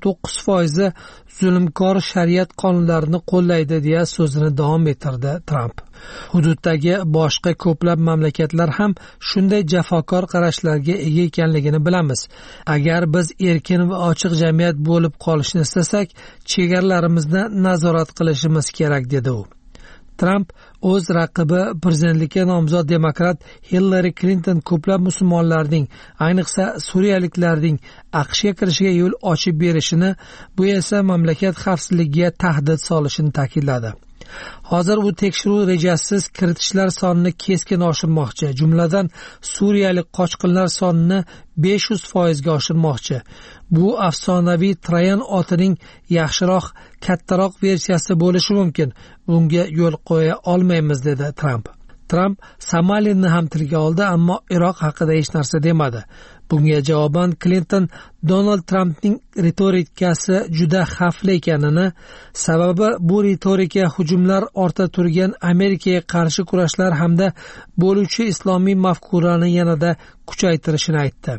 99% zulmkor shariat qonunlarini qo'llaydi deya so'zini davom ettirdi Tramp. Hududdagi boshqa ko'plab mamlakatlar ham shunday jafokor qarashlarga ega ekanligini bilamiz. Agar biz erkin va ochiq jamiyat bo'lib qolishni istasak, chegaralarimizni nazorat qilishimiz kerak dedi u. Tramp o'z raqibi prezidentlikka nomzod demokrat Hillary Clinton ko'plab musulmonlarning, ayniqsa suriyaliklarning AQShga kirishiga yo'l ochib berishini, bu esa mamlakat xavfsizligiga tahdid solishini ta'kidladi. Hozir u tekshiruv rejasiz kiritishlar sonini keskin oshirmoqchi, jumladan suriyalik qochqinlar sonini 500% ga oshirmoqchi. Bu afsonaviy Trayan otining yaxshiroq, kattaroq versiyasi bo'lishi mumkin. Bunga yo'l qo'ya olmaymiz dedi Tramp. Tramp Somalini ham tilga oldi, ammo Iroq haqida hech narsa demadi. Bunga javoban Clinton Donald Trampning ritorikasi juda xavfli ekanini, sababi bu ritorika hujumlar ortida turgan Amerikaga qarshi kurashlar hamda bo'luvchi islomiy mafkurani yanada kuchaytirishini aytdi.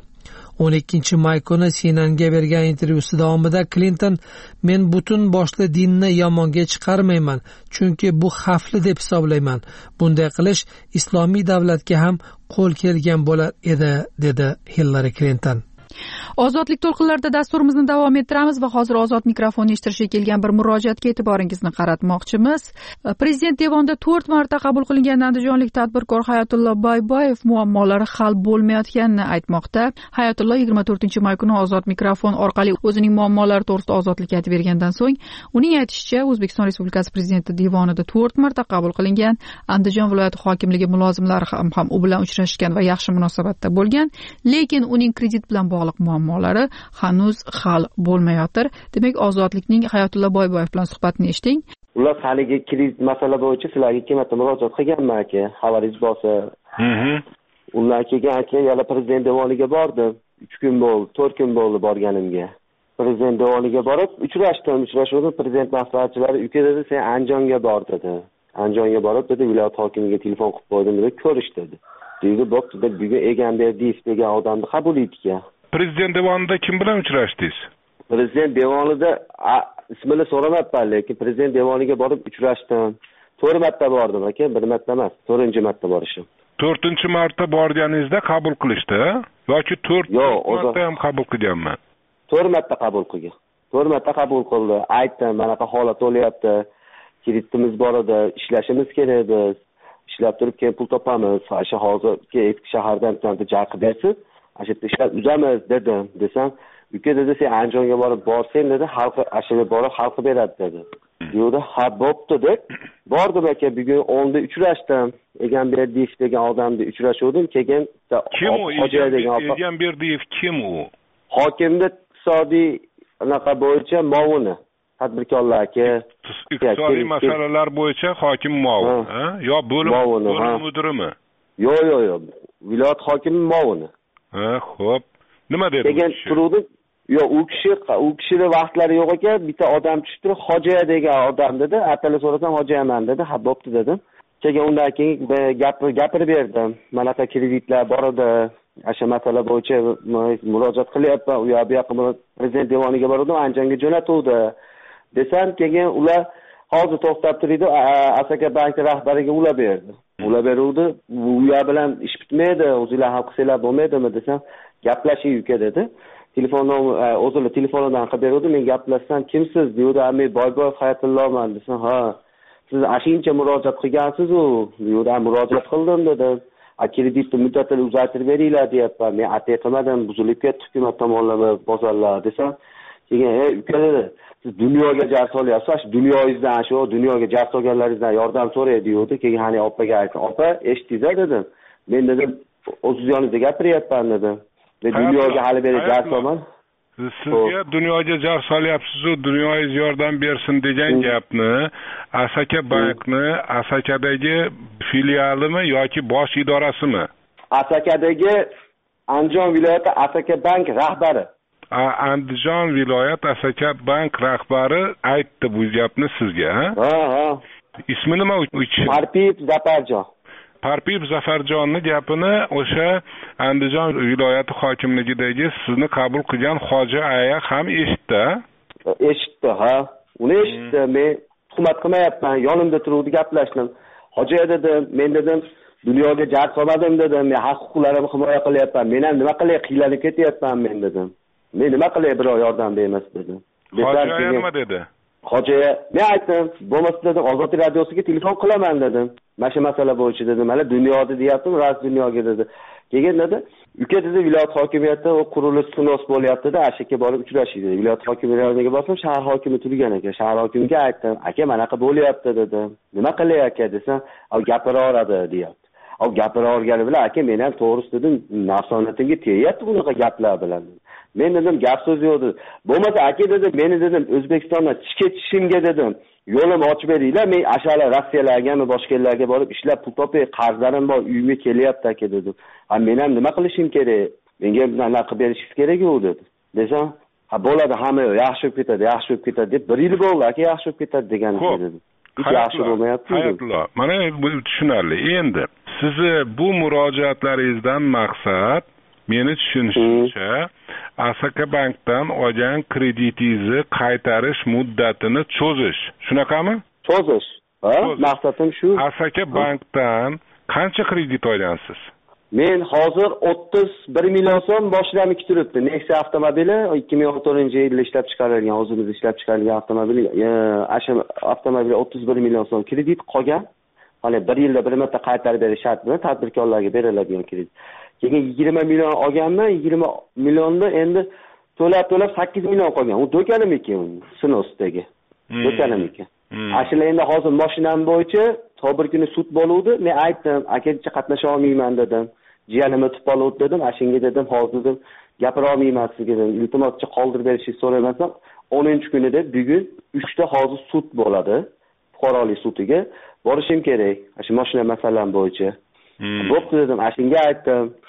12 may kuni CNNga bergan intervyusi davomida Clinton, men butun boshli dinni yomonga chiqarmayman, chunki bu xavfli deb hisoblayman. Bunday qilish islomiy davlatga ham qo'l kelgan bo'lar edi, dedi Hillary Clinton. Ozodlik to'lqinlarida dasturimizni davom ettiramiz va hozir ozod mikrofonni eshittirishga kelgan bir murojaatga e'tiboringizni qaratmoqchimiz. Prezident devonida 4 marta qabul qilingan andijonlik tadbirkor Hayotullo Boyboyev muammolari hal bo'lmayotganini aytmoqda. Hayotullo 24-may kuni ozod mikrofon orqali o'zining muammolari to'g'risida ozodlik aytib bergandan so'ng, uning aytishicha, O'zbekiston Respublikasi prezidenti devonida 4 marta qabul qilingan, Andijon viloyati hokimligi mulozimlari ham u bilan uchrashgan va yaxshi munosabatda bo'lgan, lekin uning kredit bilan bog'liq muammolari hanuz hal bo'lmayotir. Demak, ozodlikning Hayotullo Boyboyev bilan suhbatini eshiting. Ular haligi kredit masala bo'yicha sizlarga 2 marta murojaat qilganman aka, xabaringiz bo'lsa. Undan keyin aka yana prezident devoniga bordim. 3 kun bo'ldi, 4 kun bo'ldi borganimga. prezident devoniga borib uchrashuvda prezident maslahatchilari uka dedi sen Andijonga bor dedi. Andijonga borib dedi viloyat hokimiga telefon qilib qo'ydim dedi ko'rish dedi. Deydi bo'pti deb bugun Egamberdiyev degan odamni qabul etgan. Prezident devonida kim bilan uchrashdingiz? Prezident devonida ismini so'ramayapman, lekin prezident devoniga borib uchrashdim. 4 marta bordim aka, 1 marta emas, 4-marta borishim. 4-marta borganingizda qabul qilishdi yoki 4 ham qabul qilganman? 4 marta qabul qilgan. 4 marta qabul qildi. Aytdim, manaqa holat bo'lyapti. Kreditimiz bor edi, ishlashimiz kerak biz. Ishlab turib keyin pul topamiz. O'sha hozirgi eski shahardan jaqi bersiz. O'sha yerda ishlab uzamiz dedim. Desam, uka dedi sen Andijonga borsang dedi, xalqi ashula borib xalqi beradi dedi. Yo'da ha bo'pti deb bordim aka, bugun 10da uchrashdim. Egamberdiyev degan odamni uchrashuvdim. Keyin kim u? Egamberdiyev kim u? Hokimda iqtisodiy anaqa bo'yicha muavini. Tadbirkorlarga iqtisodiy masalalar bo'yicha hokim muavin, yo bo'lim mudirimi? Yo'q. Viloyat hokimi muavini. Xo'p. Nima dedi? Keyin turuvdim. Yo'q, u kishida vaqtlari yo'q ekan, bitta odam tushdi, Hojiya degan odam dedi. Atala so'rasam Hojiyaman dedi. Ha, bo'pti dedim. Keyin undan keyin gapirib berdim. Manaqa kreditlar bor edi. O'sha masala bo'yicha murojaat qilyapman. U yoqqa prezident devoniga bordim, Andijonga jo'natuvdi. Desam, keyin ular hozir to'xtab turdi, Asaka bank rahbariga ular berdi. Ular beruvdi, u yer bilan ish bitmaydi, o'zingizlar hal qilsanglar bo'lmaydimi desam, gaplashing uka dedi. O'zini telefonidan qilib berdi, men gaplashsam, kimsiz deydi, men Boyboyev Hayatullohman desam, ha, siz ashincha murojaat qilgansiz-ku, deydi, murojaat qildim dedi. Kreditni muddatini uzaytirib beringlar deyapman. Men atay qilmadim, buzilib ketdi hukumat tomonidan bozorlar desam, keyin uka dedi, siz dunyoga jar solyapsiz, dunyongizdan shu dunyoga jar solganlaringizdan yordam so'raydi deydi. Keyin hani opaga aytdim, opa eshitdingiz dedim. Men dedim, o'zingiz yoningizda gapiryapman dedim. Men dunyoga hali beri jar solman. Sizga dunyoga jar solyapsiz-ku, dunyoingiz yordam bersin degan gapni Asaka bankni Asakadagi filialimi yoki bosh idorasimi? Asakadagi Andijon viloyati Asaka bank rahbari. Andijon viloyat Asaka bank rahbari aytdi bu gapni sizga, ha? Ismi nima u kishi? Parpiyev Zafarjon. Parpiyev Zafarjonni gapini o'sha Andijon viloyati hokimligidagi sizni qabul qilgan Hoji aya ham eshitdi. Eshitdi, ha. Uni eshitdi. Men tuhmat qilmayapman, yonimda turuvdi, gaplashdim. Hoji dedim, men dedim, dunyoga jar solmadim dedim, men haq huquqlarimni himoya qilyapman. Men ham nima qilay, qiynalib ketyapman men dedim. Men nima qilay, birov yordam bermas dedim. Hoji nima dedi? Hoji, men aytdim, bo'lmasa dedim, Ozod radiosiga telefon qilaman dedim. Mana shu masala bo'yicha dedim, mana dunyoda deyaptim, ras dunyoga dedi. Keyin dedi, uka dedi, viloyat hokimiyatida o qurilish sinos bo'lyapti-da, ashaka borib uchrashdik. Viloyat hokimiyatiga borsam, shahar hokimi turgan ekan. Shahar hokimiga aytdim, aka manaqa bo'lyapti dedim. Nima qilay aka desam, gapiraveradi deyapti. Gapiravergani bilan aka men ham to'g'risi dedim, nafsonatimga tegyapti bunaqa gaplar bilan. Men dedim, gap so'z yo'q dedi. Bo'lmasa aka dedim, meni dedim, O'zbekistondan chiqishimga dedim, yo'lim ochib beringlar, men ashala Rossiyalargami, boshqa yerlarga borib ishlab pul topay, qarzlarim bor, uyimga kelyapti aka dedim. Men ham nima qilishim kerak? Menga bunaqa qilib berishingiz kerak-ku dedi. Desam, ha bo'ladi, hamma yaxshi bo'lib ketadi deb 1 yil bo'ldi aka, yaxshi bo'lib ketadi degan dedim. Yaxshi bo'lmayapti. Hayatulloh, mana bu tushunarli. Endi sizni bu murojaatlaringizdan maqsad meni tushunishimcha Asaka bankdan olgan kreditingizni qaytarish muddatini cho'zish. Shunaqami? Cho'zish. Maqsadim shu. Asaka bankdan qancha kredit olgansiz? Men hozir 31 million so'm boshlamik turibdi. Nexia avtomobili 2014-yilda ishlab chiqarilgan, o'zimiz ishlab chiqarilgan avtomobil. Asha avtomobil 31 million so'm kredit qolgan. Hali 1 yilda bir marta qaytarib berish shart bilan tadbirkorlarga beriladigan kredit. Keyin 20 million olganman, 20 millionda endi to'lab 8 million qolgan. U do'kanimiki, sinosdagi. Do'kanimiki. Ashla endi hozir mashinam bo'yicha bir kuni sud bo'luvdi. Men aytdim, aka qatnasha olmayman dedim. Jiyanim o'tib qoluvdi dedim. Ashinga dedim, hozir dedim, gapira olmayman sizga dedim. Iltimoschi qoldirib berishingizni so'rayapman. 10-kunida bugun 3 ta hozir sud bo'ladi. Fuqarolik sudiga borishim kerak. Shu mashina masalam bo'yicha. Bo'pti dedim, Ashinga aytdim.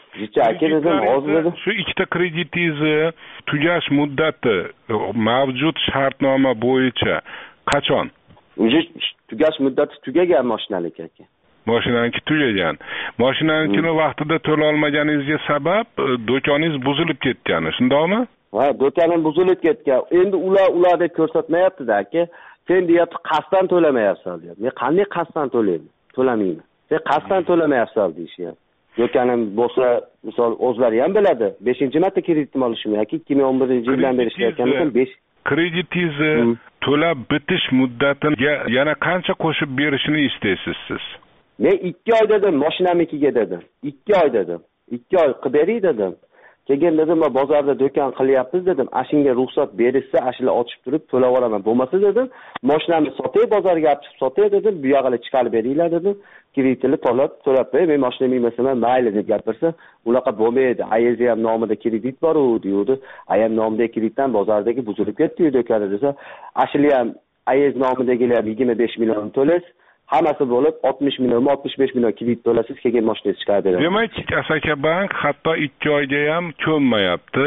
Jicha aka dedim, hozir dedim. Shu ikkita kreditingizni tugash muddati mavjud shartnoma bo'yicha qachon? Uje tugash muddati tugagan mashinaniki aka. Mashinaniki tugagan. Mashinanikini vaqtida to'la olmaganingizga sabab do'koningiz buzilib ketgani, shundaymi? Ha, do'konim buzilib ketgan. Endi ular deb ko'rsatmayapti-da aka. Sen deyapti, qasddan to'lamayapsan deyapti. Men qanday qasddan to'layman? To'lamayman. Sen qasddan to'lamayapsan deyishyapti. Do'konim bo'lsa, misol o'zlari ham biladi. 5-marta kreditim olishim yoki 2011-yildan beri ishlayotganim 5 kreditingizni to'lab bitish muddatiga yana qancha qo'shib berishini istaysiz siz? Men 2 oy dedim, mashinamnikiga dedim. 2 oy dedim. 2 oy qilib bering dedim. Keyin dedim, "Men bozorda do'kon qilyapmiz" dedim. "Ashunga ruxsat berishsa, ashula ochib turib to'lab olaman. Bo'lmasa" dedim, "mashinamni sotay, bozorga olib chiqib sotay" dedim. "Bu yog'ini chiqarib beringlar" dedim. "Kreditni to'lab qo'y, men mashina minmasam mayli" deb gapirsa, "Unaqa bo'lmaydi. Ayezi ham nomida kredit bor-u" deydi. "Ayam nomidagi kreditdan bozordagi buzilib ketdi-yu do'koni" desa, "Ashuli ham Ayez nomidagilar 25 million to'laysiz. Hammasi bo'lib 60 million, 65 million kredit to'lasiz, keyin mashinangizni chiqarib beradi." Demak, Asaka bank hatto 2 oyga ham ko'nmayapti.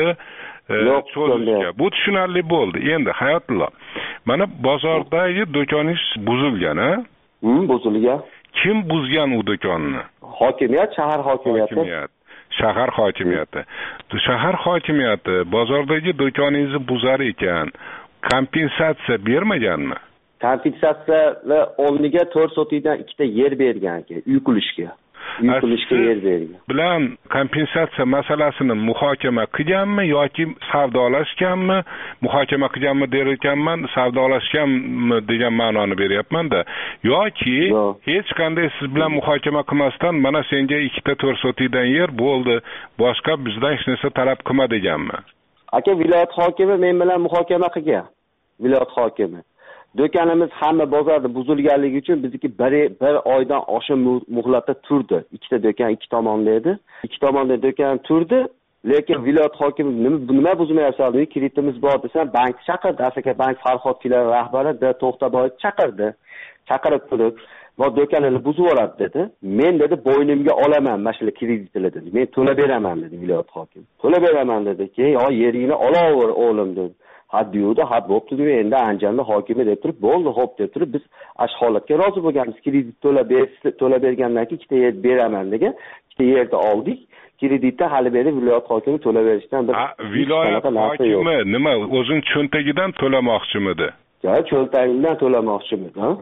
Bu tushunarli bo'ldi. Endi Hayotullo, mana bozordagi do'koningiz buzilgan, a? Buzilgan. Kim buzgan u do'konni? Hokimiyat, shahar hokimiyati. Shahar hokimiyati. Shahar hokimiyati bozordagi do'koningizni buzar ekan, kompensatsiya bermaganmi? Kompensatsiya o'rniga 4 sotikdan 2 ta yer bergan aka, uy qurishga. Uy qurishga yer bergan. Bilan kompensatsiya masalasini muhokama qilganmi yoki savdolashganmi? Muhokama qilganmi der ekanman, savdolashganmi degan ma'noni beryapman-da. Yoki hech qanday siz bilan muhokama qilmasdan mana senga 2 ta 4 sotikdan yer bo'ldi, boshqa bizdan hech narsa talab qilma deganmi? Aka, viloyat hokimi men bilan muhokama qilgan. Viloyat hokimi. Do'konimiz hamma bozorda buzilganligi uchun bizniki bir oydan oshiq muhlatda turdi. Ikkita do'kon ikki tomonda edi. Ikki tomonda do'kon turdi, lekin viloyat hokimi nima buzmayapsan deb kreditimiz bor desam, bank chaqirdi. Asaka bank Farhod filiali rahbari To'xtaboyev chaqirdi. Chaqirib turib, "Bu do'konini buzib oladi" dedi. "Men dedi, bo'ynimga olaman mana shu kreditni" dedi. "Men to'lab beraman" dedi viloyat hokimi. "To'lab beraman" dedi. "Keyin yeringni olaver o'g'lim" dedi. "Ha deydi, ha bo'pti" deb endi Andijonda hokimi deb turib, "Bo'ldi, xo'p" deb turib biz ash holatga rozi bo'lganmiz. Kredit to'lab bergandan keyin ikkita yer beraman degan. Ikkita yerni oldik. Kreditni hali beri viloyat hokimi to'lab berishdan bir viloyat hokimi nima o'zing cho'ntagidan to'lamoqchimidi? Yo'q, cho'ntagimdan to'lamoqchimidi, ha?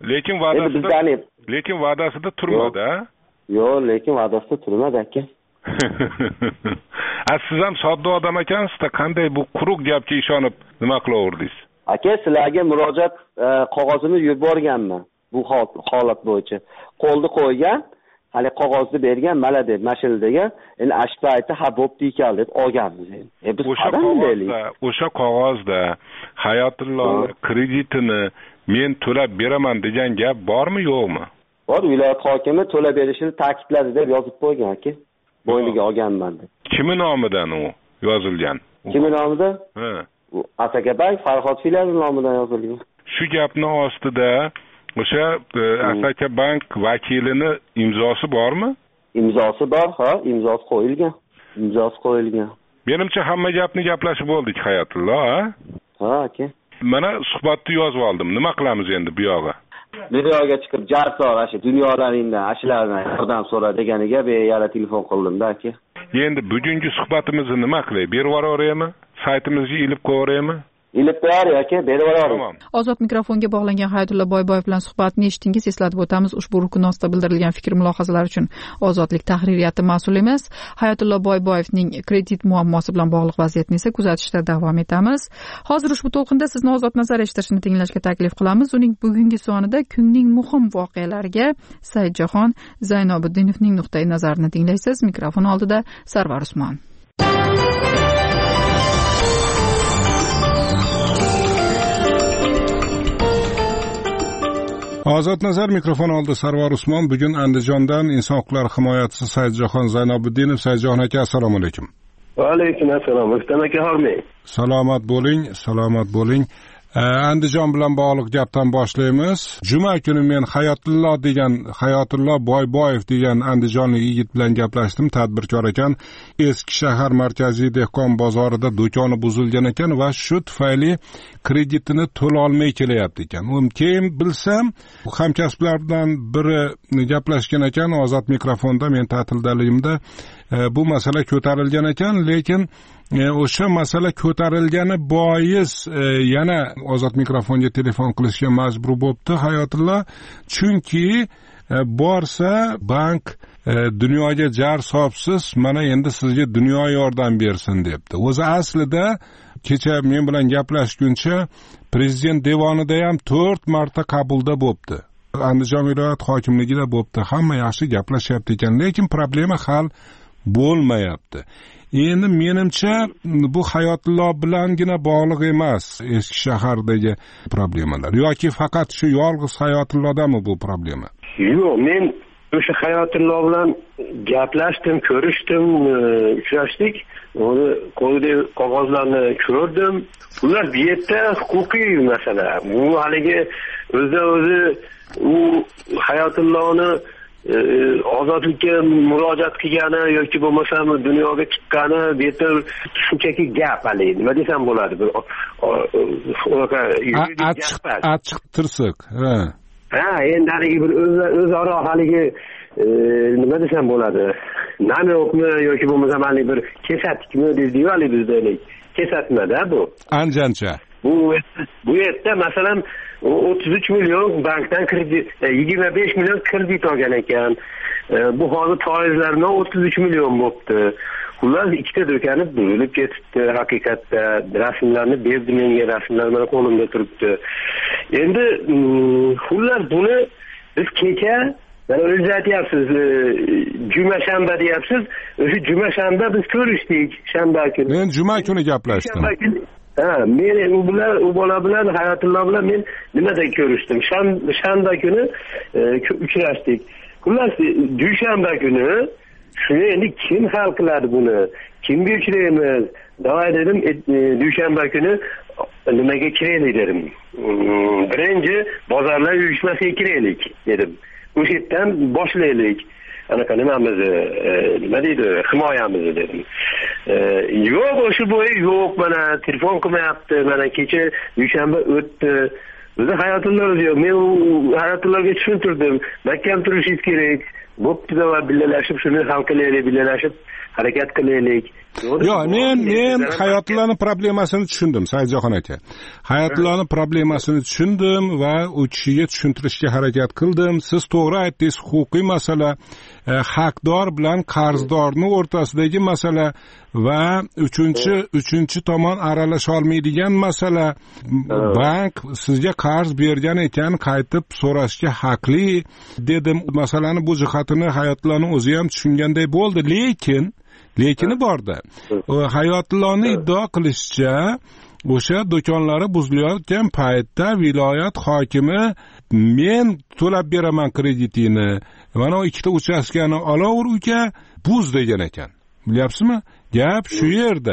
Lekin va'dasida turmadi, ha? Yo'q, lekin va'dasida turmadi aka. Siz ham sodda odam ekansiz-da, qanday bu quruq gapga ishonib nima qilaverdingiz? Aka, sizlarga murojaat qog'ozini yuborganman bu holat bo'yicha. Qo'lni qo'ygan, hali qog'ozni bergan, mana deb mashina degan. Endi ashta aytdi, "Ha bo'pti ekan" deb olganmiz endi. Biz o'sha qog'ozda Hayotullo kreditini men to'lab beraman degan gap bormi, yo'qmi? Bor, viloyat hokimi to'lab berishini ta'kidladi deb yozib qo'ygan aka. Bo'yniga olganman deb. Kimi nomidan u yozilgan? Kimi nomidan? Ha. Asaka bank Farhod filiali nomidan yozilgan. Shu gapni ostida o'sha Asaka bank vakilini imzosi bormi? Imzosi bor, ha, imzosi qo'yilgan. Menimcha hamma gapni gaplashib bo'ldik Hayotullo, ha? Ha, aka. Mana suhbatni yozib oldim. Nima qilamiz endi bu yo'g'a? Dunyoga chiqib jarsor ashu dunyolaringdan ashlardan yordam so'ra deganiga yana telefon qildim-da aka. Endi bugungi suhbatimizni nima qilay? Berib yuboraymi? Saytimizga ilib qo'yaraymi? Ilib qo'yar aka, berib yuboring. Ozod mikrofonga bog'langan Hayotullo Boyboyev bilan suhbatni eshitdingiz. Eslatib o'tamiz, ushbu rukun ostida bildirilgan fikr mulohazalar uchun Ozodlik tahririyati mas'ul emas. Hayotullo Boyboyevning kredit muammosi bilan bog'liq vaziyatni esa kuzatishda davom etamiz. Hozir ushbu to'lqinda sizni Ozod nazar eshitishni tinglashga taklif qilamiz. Uning bugungi sonida kunning muhim voqealariga Saidjahon Zaynobuddinovning nuqtai nazarini tinglaysiz. Mikrofon oldida Sarvar Usmon. Ozod nazar mikrofon oldi Sarvar Usmon. Bugun Andijondan inson huquqlari himoyachisi Saidjahon Zaynobuddinov. Saidjahon aka, assalomu alaykum. Va alaykum assalom. Rustam aka, hormang. Salomat bo'ling. Andijon bilan bog'liq gapdan boshlaymiz. Juma kuni men Hayotullo Boyboyev degan andijonlik yigit bilan gaplashdim. Tadbirkor ekan. Eski shahar markaziy dehqon bozorida do'koni buzilgan ekan va shu tufayli kreditini to'la olmay kelyapti ekan. Keyin bilsam, hamkasblardan biri gaplashgan ekan ozod mikrofonda, men ta'tildaligimda bu masala ko'tarilgan ekan, lekin o'sha masala ko'tarilgani bois yana ozod mikrofonga telefon qilishga majbur bo'libdi Hayotullo, chunki borsa bank dunyoga jar sobsiz, mana endi sizga dunyo yordam bersin debdi. O'zi aslida kecha men bilan gaplashguncha prezident devonida ham 4 marta qabulda bo'libdi. Andijon viloyat hokimligida bo'libdi. Hamma yaxshi gaplashyapti ekan, lekin problema hal bo'lmayapti. Endi menimcha bu Hayotullo bilangina bog'liq emas eski shahardagi problemalar, yoki faqat shu yolg'iz Hayotullodami bu problema? Yo'q, men o'sha Hayotullo bilan gaplashdim, ko'rishdim, uchrashdik. Uni qo'lidagi qog'ozlarni ko'rdim. Ular bu yerda huquqiy masala. Bu haligi o'zi u Hayotulloni ozodlikka murojaat qilgani yoki bo'lmasam dunyoga chiqqani bu yerda shunchaki gap haligi, nima desam bo'ladi, bir achchiq tirsiq. Endi haligi bir o'zaro haligi nima desam bo'ladi, namyoqmi yoki bo'lmasam haligi bir kesatlikmi deydiku, haligi bizda kesatmada bu anjancha. Bu yerda masalan 33 million bankdan kredit, 25 million kredit olgan ekan. Bu hozir foizlar bilan 33 million bo'libdi. Ular ikkita do'koni buzilib ketibdi haqiqatda. Rasmlarni berdi menga, rasmlar mana qo'limda turibdi. Endi ular buni biz kecha mana o'zingiz aytyapsiz, juma shanba deyapsiz. O'sha juma shanba biz ko'rishdik, shanba kuni. Men juma kuni gaplashdim. Men u bola bilan Hayotullo bilan men nimada ko'rishdim? Shanba kuni uchrashdik. Xullas, dushanba kuni shuni endi kim hal qiladi buni? Kimga uchraymiz? Davay dedim, dushanba kuni nimaga kiraylik dedim. Birinchi bozorlar uyushmasiga kiraylik dedim. O'sha yerdan boshlaylik. Anaqa nima deydi, himoyamizni dedim. Yo'q, o'sha bo'yi yo'q, mana telefon qilmayapti, mana kecha dushanba o'tdi. Bizni Hayotullo diyor, men Hayotulloga tushuntirdim, mahkam turishingiz kerak. Bo'pti-da, va birgalashib shuni hal qilaylik, birgalashib harakat qilaylik. Yo'q, men Hayotulloning problemasini tushundim, Saidjahon aka. Hayotulloning problemasini tushundim va u kishiga tushuntirishga harakat qildim. Siz to'g'ri aytdingiz, huquqiy masala, haqdor bilan qarzdorning o'rtasidagi masala va uchinchi tomon aralasha olmaydigan masala. Bank sizga qarz bergan ekan, qaytib so'rashga haqli dedim. Masalani bu jihatini Hayotulloning o'zi ham tushunganday bo'ldi, lekini borda. Hayotulloning iddao qilishicha, o'sha do'konlari buzilayotgan paytda viloyat hokimi men to'lab beraman kreditingni, mana ikkita uchastkani olaver uka, buz degan ekan. Bilyapsizmi? Gap shu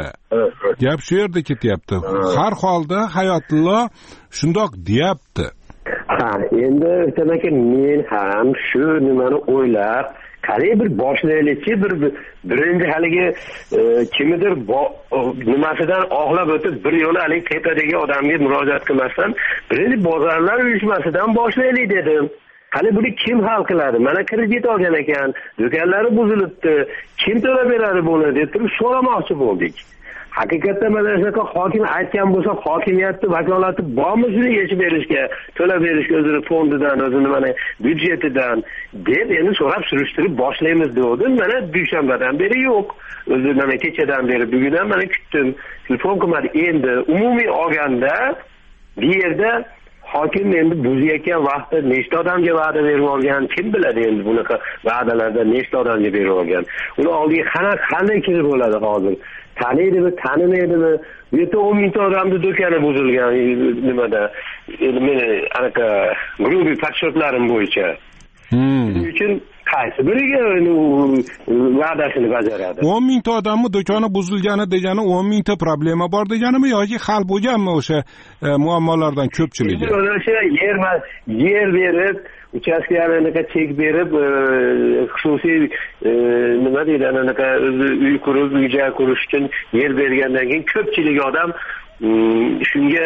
yerda ketyapti. Har holda Hayotullo shundoq deyapti. Endi demak men ham shu nimani o'ylab qanday bir boshlaylikchi, birinchi haligi kimnidir nimasidan oqlab o'tib bir yo'la haligi qaytadagi odamga murojaat qilmasdan birinchi bozorlar uyushmasidan boshlaylik dedim. Qani buni kim hal qiladi? Mana kredit olgan ekan, do'konlari buzilibdi, kim to'lab beradi buni deb turib so'ramoqchi bo'ldik. Haqiqatda mana shunaqa hokim aytgan bo'lsa, hokimiyatni vakolati bormi shuni yechib berishga, to'lab berishga o'zini fondidan, o'zini mana byudjetidan deb endi so'rab surishtirib boshlaymiz dedim. Mana dushanbadan beri yo'q. O'zi mana kechadan beri bugun ham mana kutdim. Telefon qilmadi. Endi umumiy olganda bu yerda hokim endi buzayotgan vaqtda nechta odamga va'da berib olgan, kim biladi endi bunaqa va'dalarda nechta odamga berib olgan. Uni oldiga qanday kirib bo'ladi hozir? Taniydimi, tanimaydimi? Bu yerda 10 mingta odamni do'koni buzilgan nimada. Endi meni anaqa grubiy podshotlarim bo'yicha. Shuning uchun qaysi biriga va'dasini bajaradi? 10 mingta odamni do'koni buzilgani degani 10 mingta problema bor deganimi yoki hal bo'lganmi o'sha muammolardan ko'pchiligi? O'sha yer berib, uchastkalarga chek berib, xususiy nima deydi, anaqa uy qurib, uy-joy qurish uchun yer bergandan keyin ko'pchilik odam shunga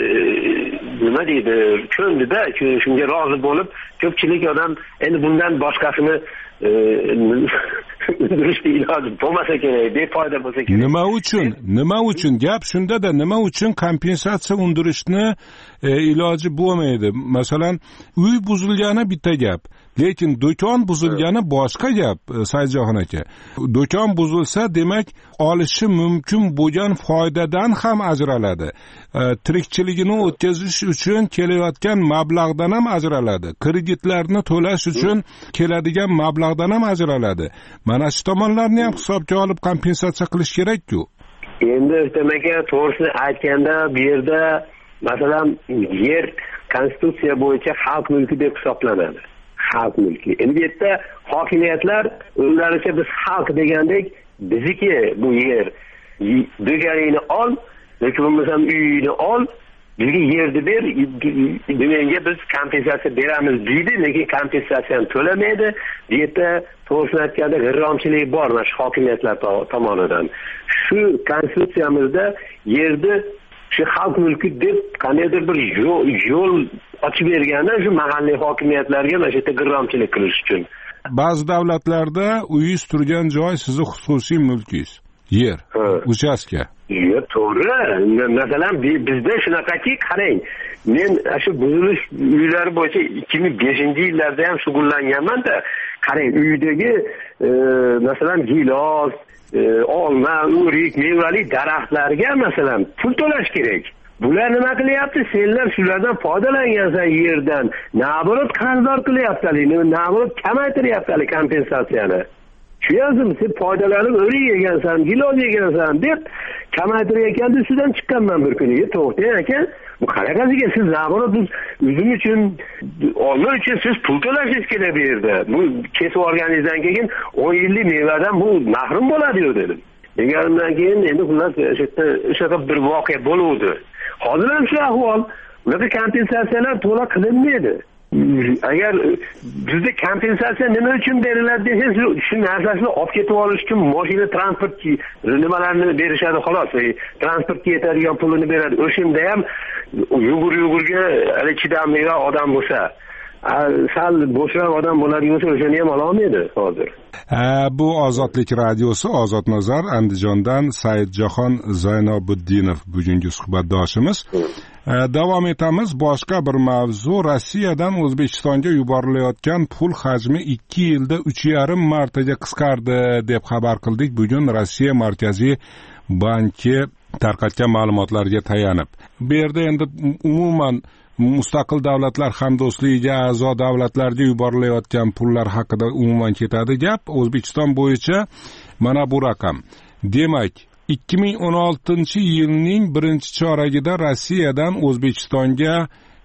nima deydi, ko'ndida, shunga rozi bo'lib, ko'pchilik odam endi bundan boshqasini undirishga iloji bo'lmasa kerak, befoyda bo'lsa kerak. Nima uchun gap shunda-da, nima uchun kompensatsiya undirishni iloji bo'lmaydi? Masalan, uy buzilgani bitta gap, lekin do'kon buzilgani boshqa gap. Saidjahon aka, do'kon buzilsa, demak, olishi mumkin bo'lgan foydadan ham ajraladi. Tirikchiligini o'tkazish uchun kelayotgan mablag'dan ham ajraladi. Kreditlarni to'lash uchun keladigan mablag'dan ham ajraladi. Mana shu tomonlarni ham hisobga olib kompensatsiya qilish kerak-ku. Endi aka, to'g'risini aytganda, bu yerda masalan yer konstitutsiya bo'yicha xalq mulki deb hisoblanadi. Xalq mulki. Endi bu yerda hokimiyatlar o'zlaricha biz xalq degandek, bizniki bu yer. Do'ganingni ol, yoki bo'lmasam uyingni ol, bizga yerni ber, menga biz kompensatsiya beramiz deydi, lekin kompensatsiyani to'lamaydi. Bu yerda to'g'risini aytganda g'irromchilik bor mana shu hokimiyatlar tomonidan. Shu konstitutsiyamizda yerni shu xalq mulki deb qandaydir bir yo'l ochib berganda shu mahalliy hokimiyatlarga mana shu yerda g'irromchilik qilish uchun. Ba'zi davlatlarda uyingiz turgan joy sizni xususiy mulkingiz. Yer, uchastka. Yo'q, to'g'ri. Masalan, bizda shunaqaki, qarang, men shu buzilish uylari bo'yicha 2005-yillarda ham shug'ullanganman-da. Qarang, uydagi masalan gilos, olma, o'rik, mevali daraxtlarga masalan pul to'lash kerak. Bular nima qilyapti? Senlar shulardan foydalangansan yerdan. Naborot qarzdor qilyaptali, naborot kamaytiryaptali kompensatsiyani. Tushunasizmi? Sen foydalanib o'rik yegansan, gilos yegansan deb kamaytirayotganda ustidan chiqqanman bir kuniga. To'xtang aka, bu qaraqasiga siz naborot o'zim uchun, olma uchun siz pul to'lashingiz kerak bu yerda. Bu kesib olganingizdan keyin 10 yillik mevadan bu mahrum bo'ladi-yu dedim. Deganimdan keyin endi xullas o'sha bir voqea bo'ldi. Hozir ham shu ahvol. Ularda kompensatsiyalar to'la qilinmaydi. Agar bizda kompensatsiya nima uchun beriladi desangiz, shu narsasini olib ketib olish uchun mashina transport nimalarni berishadi xolos. Transportga yetadigan pulini beradi. O'shanda ham yugurga hali chidamliroq odam bo'lsa, sal bo'shroq odam bo'ladigan bo'lsa, o'shani ham ola olmaydi hozir. Bu Ozodlik radiosi, Ozod Nazar, Andijondan Saidjahon Zaynobuddinov bugungi suhbatdoshimiz. Davom etamiz. Boshqa bir mavzu. Rossiyadan O'zbekistonga yuborilayotgan pul hajmi 2 yilda 3,5 martaga qisqardi deb xabar qildik. Bugun Rossiya Markaziy banki tarqatgan ma'lumotlarga tayanib. Bu yerda endi umuman mustaqil davlatlar hamdo'stligiga a'zo davlatlarga yuborilayotgan pullar haqida umuman ketadi gap. O'zbekiston bo'yicha mana bu raqam. Demak, 2016-yilning birinchi choragida Rossiyadan O'zbekistonga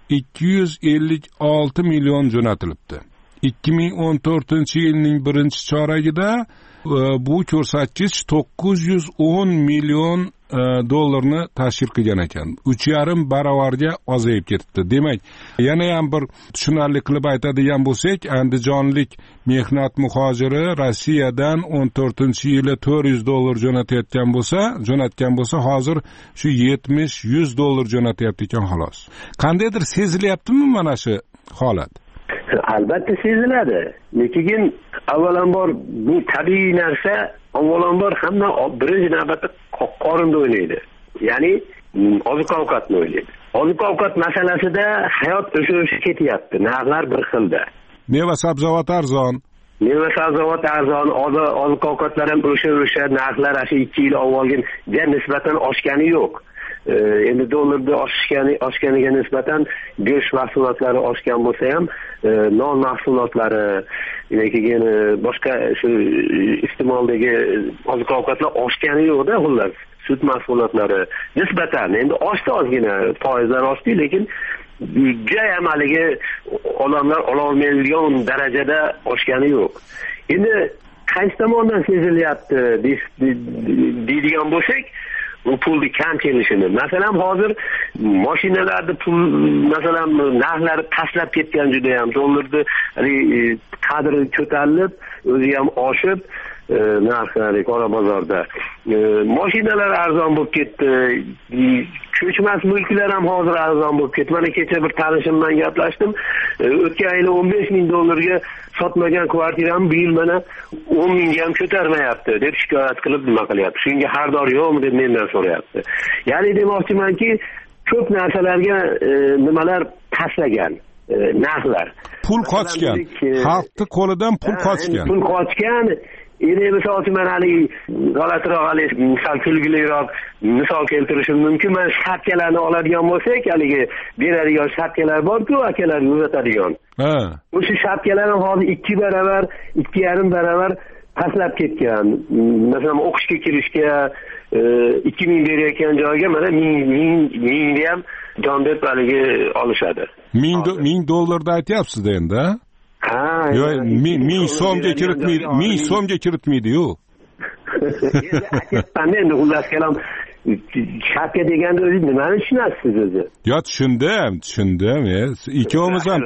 256 million jo'natilibdi. 2014-yilning birinchi choragida bu ko'rsatkich 910 million dollarni tashkil qilgan ekan. 3,5 baravarga ozayib ketibdi. Demak, yana ham bir tushunarli qilib aytadigan bo'lsak, andijonlik mehnat muhojiri Rossiyadan 14-yili 400 dollar jo'natayotgan bo'lsa, hozir shu 70-100 dollar jo'natyapti ekan xolos. Qandaydir sezilyaptimi mana shu holat? Albatta seziladi. Lekin avvalambor bu tabiiy narsa, avvalambor hamma birinchi navbatda qorinda o'ynaydi. Ya'ni oziq-ovqatni o'ylaydi. Oziq-ovqat masalasida hayot o'sha ketyapti. Narxlar bir xilda. Meva-sabzavot arzon. Meva-sabzavot arzon, oziq-ovqatlar ham o'sha narxlar 2 yil avvalga nisbatan oshgani yo'q. Endi dollarda oshganiga nisbatan go'sht mahsulotlari oshgan bo'lsa ham, non mahsulotlari, keyin boshqa shu iste'moldagi oziq-ovqatlar oshgani yo'q-da, xullas. Sut mahsulotlari nisbatan endi oshdi ozgina, foizlar oshdi, lekin judayam haligi odamlar ololmaydigan darajada oshgani yo'q. Endi qaysi tomondan sezilyapti deydigan bo'lsak, bu pulni kam kelishini. Masalan, hozir mashinalarda pul, masalan, narxlari pastlab ketgan juda ham. Dollarni qadri ko'tarilib, o'zi ham oshib, narxlari qora bozorda. Mashinalar arzon bo'lib ketdi. Ko'chmas mulklar ham hozir arzon bo'lib ketdi. Mana kecha bir tanishim bilan gaplashdim. O'tgan yili 15 ming dollarga sotmagan kvartiram bu yil mana 10 mingga ham ko'tarmayapti deb shikoyat qilib nima qilyapti. Shunga xaridor yo'qmi deb mendan so'rayapti. Ya'ni demoqchimanki, ko'p narsalarga nimalar pashlagan, narxlar. Pul qochgan. Xalqni qo'lidan pul qochgan. Pul qochgan. Endi misol uchun men hali g'alatiroq, misol kulguliroq misol keltirishim mumkin. Men shapkalarni oladigan bo'lsak, haligi beradigan shapkalar bor-ku, akalar uzatadigan. O'sha shapkalar hozir 2 barobar, 2,5 barobar pastlab ketgan. Masalan, o'qishga kirishga 2000 berayotgan joyga mana 1000 ham jon deb haligi olishadi. 1000 dollarda aytyapsiz endi, ha? Yo'q, 1000 so'mga kiritmaydi, 1000 so'mga kiritmaydi-yu. Endi xullas kalom shapka deganda o'zi nimani tushunasiz o'zi? Yo, tushundim. Ikkovimiz ham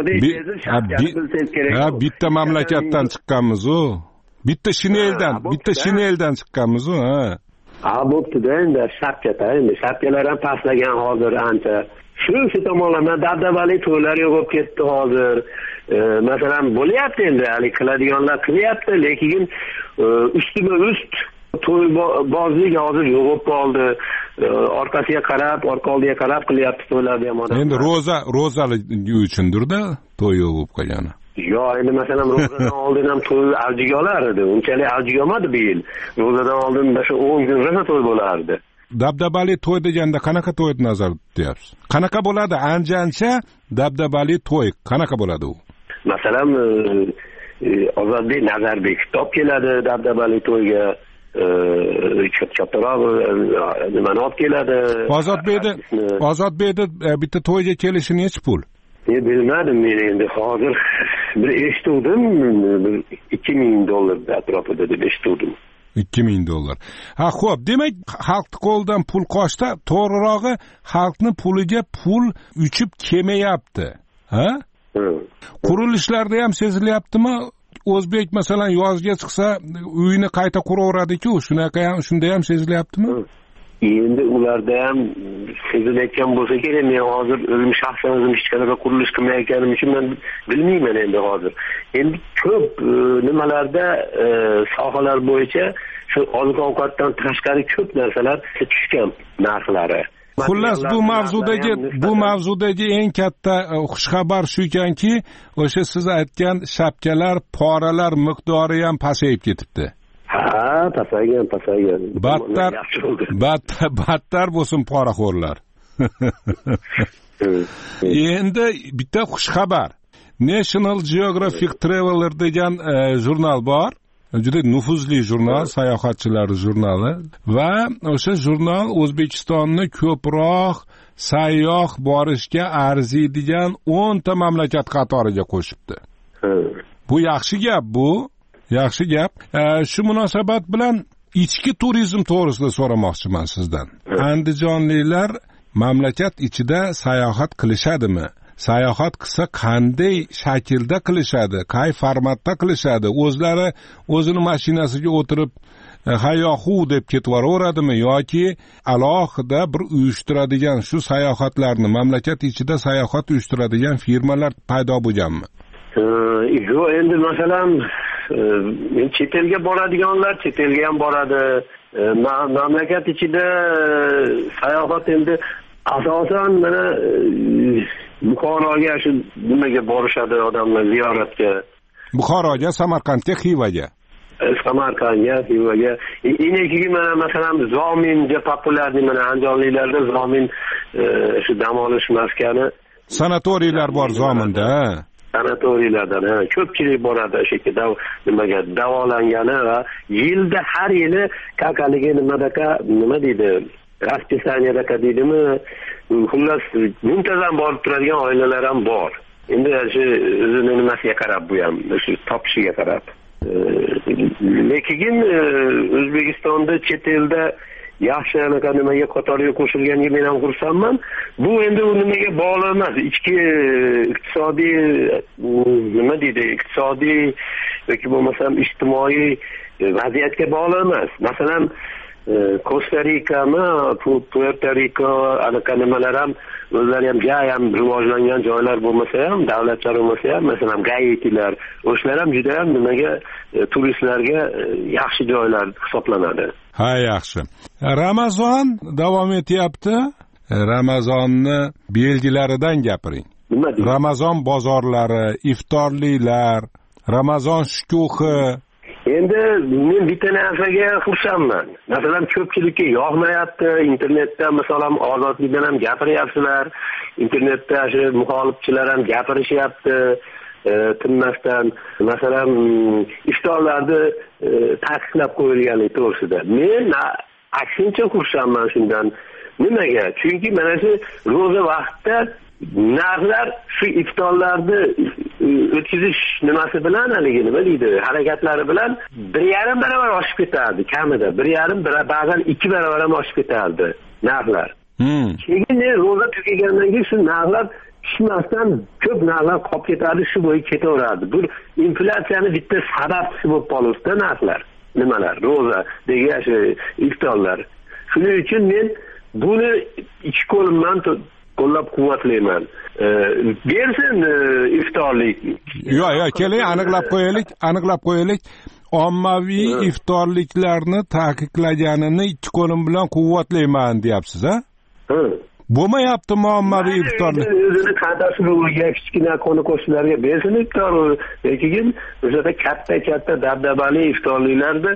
bitta mamlakatdan chiqqanmiz-ku. Bitta shineldan chiqqanmiz-ku, ha. Bo'pti-da, endi shapkada, endi shapkalar ham pastlagan hozir ancha. Shu tomonlardan dabdabali to'ylar yo'qib ketdi hozir. Masalan, bo'lyapti endi, hali qiladiganlar qilyapti, lekin ustma-ust to'y bozlik hozir yo'qib qoldi. Orqasiga qarab, orqa oldiga qarab qilyapti to'ylarni ham odamlar. Endi ro'zali uchundir-da to'y yo'qib qolgani. Yo'q, endi masalan ro'zadan oldin ham to'y avjiga olar edi. Unchalik avjiga olmadi bu yil. Ro'zadan oldin o'sha 10 kun ro'za to'y bo'lardi. Dabdabali to'y deganda qanaqa to'yni nazarda tutyapsiz? Qanaqa bo'ladi? Anjancha dabdabali to'y qanaqa bo'ladi u? Masalan, Ozodbek Nazarbekov top keladi dabdabali to'yga. Kattaroq nimani olib keladi? Ozodbekni bitta to'yga kelishi necha pul? Bilmadim men endi hozir bir eshitdim, 2000 dollar atrofida deb eshitdim. 2000 dollar. Ha, xo'p, demak, xalqning qo'lidan pul qochdi, to'g'rirog'i xalqning puliga pul uchib kelmayapti. Ha? Qurilishlarda ham sezilyaptimi? O'zbek masalan yozga chiqsa, uyini qayta quraveradi-ku, shunda ham sezilyaptimi? Endi ularda ham sezilayotgan bo'lsa kerak. Men hozir o'zim shaxsan hech qanaqa qurilish qilmayotganim uchun men bilmayman endi hozir. Endi ko'p nimalarda sohalar bo'yicha shu oziq-ovqatdan tashqari ko'p narsalar tushgan narxlari. Xullas, bu mavzudagi eng katta xushxabar shukanki, o'sha siz aytgan shapkalar, poralar miqdori ham pasayib ketibdi. Ha, pasaygan. Battar bo'lsin poraxo'rlar. Endi bitta xushxabar. National Geographic Traveler degan jurnal bor. Juda nufuzli jurnal, sayohatchilar jurnali va o'sha jurnal O'zbekistonni ko'proq sayyoh borishga arziydigan 10 ta mamlakat qatoriga qo'shibdi. Bu yaxshi gap bu. Yaxshi gap. Shu munosabat bilan ichki turizm to'g'risida so'ramoqchiman sizdan. Andijonliklar mamlakat ichida sayohat qilishadimi? Sayohat qilsa qanday shaklda qilishadi? Qay formatda qilishadi? O'zini mashinasiga o'tirib hayyohu deb ketaveradimi yoki alohida bir uyushtiradigan shu sayohatlarni mamlakat ichida sayohat uyushtiradigan firmalar paydo bo'lganmi? Yo'q, endi masalan chet elga boradiganlar chet elga ham boradi. Mamlakat ichida sayohat endi asosan mana Buxoroga shu nimaga borishadi odamlar ziyoratga. Buxoroga, Samarqandga, Xivaga. Samarqandga, Xivaga. Inekigi mana masalan Zominga populyarni mana andijonliklarda Zomin shu dam olish maskani. Sanatoriylar bor Zominda. Sanatoriylardan ko'pchilik boradi o'sha yerga nimaga davolangani va yilda har yili kakaligi nima deydi raspисаниядaka deydimi, xullas muntazam borib turadigan oilalar ham bor. Endi shu o'zini nimasiga qarab, bu ham shu topishiga qarab. Lekin O'zbekistonda chet elda yaxshi anaqa nimaga qatoriga qo'shilganiga men ham xursandman. Bu endi u nimaga bog'liq emas. Ichki iqtisodiy nima deydi, iqtisodiy yoki bo'lmasam ijtimoiy vaziyatga bog'liq emas. Masalan, Kosta-Rikami, Puerto-Riko anaqa nimalar ham o'zlari ham jayam rivojlangan joylar bo'lmasa ham, davlatlar bo'lmasa ham, masalan, Gaitilar, o'shalar ham juda ham nimaga turistlarga yaxshi joylar hisoblanadi. Ha, yaxshi. Ramazon davom etyapti. Ramazonni belgilaridan gapiring. Nima deysiz? Ramazon bozorlari, iftorliklar, Ramazon shukuhi. Endi men bitta narsaga xursandman. Masalan, ko'pchilikka yoqmayapti. Internetda masalan ozodlikdan ham gapiryapsizlar. Internetda shu muxolifchilar ham gapirishyapti. Tinmasdan, masalan, iftorlarni taqiqlab qo'yilganligi to'g'risida. Men aksincha xursandman shundan. Nimaga? Chunki mana shu ro'za vaqtida narxlar shu iftorlarni o'tkazish nimasi bilan, haligi nima deydi, harakatlari bilan 1,5 barobar oshib ketardi, kamida 1,5, ba'zan 2 barobar ham oshib ketardi narxlar. Keyin ro'za tugagandan keyin shu narxlar tushmasdan ko'p narxlar qolib ketardi, shu bo'yi ketaveradi. Bu inflyatsiyani bitta sababchisi bo'lib qolibdi narxlar, nimalar, ro'za degan shu iftorlar. Shuning uchun men buni ichki qo'limdan qo'llab-quvvatlayman. Bersin iftorlik. Yo'q, keling aniqlab qo'yaylik. Ommaviy iftorliklarni taqiqlaganini ikki qo'lim bilan quvvatlayman deyapsiz, ha? Bo'lmayaptimi ommaviy iftorlik? O'zini qandasiga kichkina qo'ni-qo'shnilarga bersin iftor. Lekin o'sha katta dabdabali iftorliklarda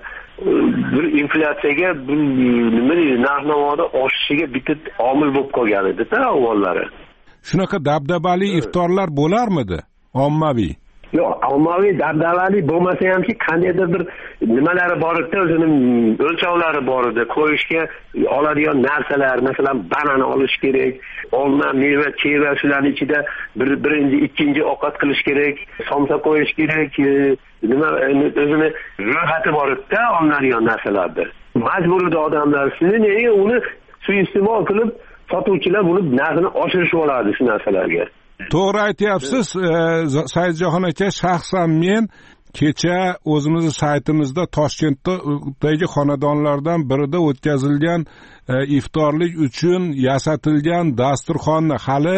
bir inflyatsiyaga, nima deydi, narx-navoda oshishiga bitta omil bo'lib qolgan edi-da avvallari. Shunaqa dabdabali iftorlar bo'larmidi? Ommaviy. Yo'q, ommaviy dabdabali bo'lmasa hamki qandaydir bir nimalari bor edi, o'zining o'lchovlari bor edi. Qo'yishga oladigan narsalar, masalan, banan olish kerak, olma, meva, cheva shularning ichida birinchi, ikkinchi ovqat qilish kerak, somsa qo'yish kerak, nima o'zini ro'yxati bor edi-da, olinadigan narsalardir. Majbur edi odamlar shuni, uni suiiste'mol qilib sotuvchilar buni narxini oshirishib oladi shu narsalarga. To'g'ri aytyapsiz, Saidjahon aka. Shaxsan men kecha o'zimizni saytimizda Toshkentdagi xonadonlardan birida o'tkazilgan iftorlik uchun yasatilgan dasturxonni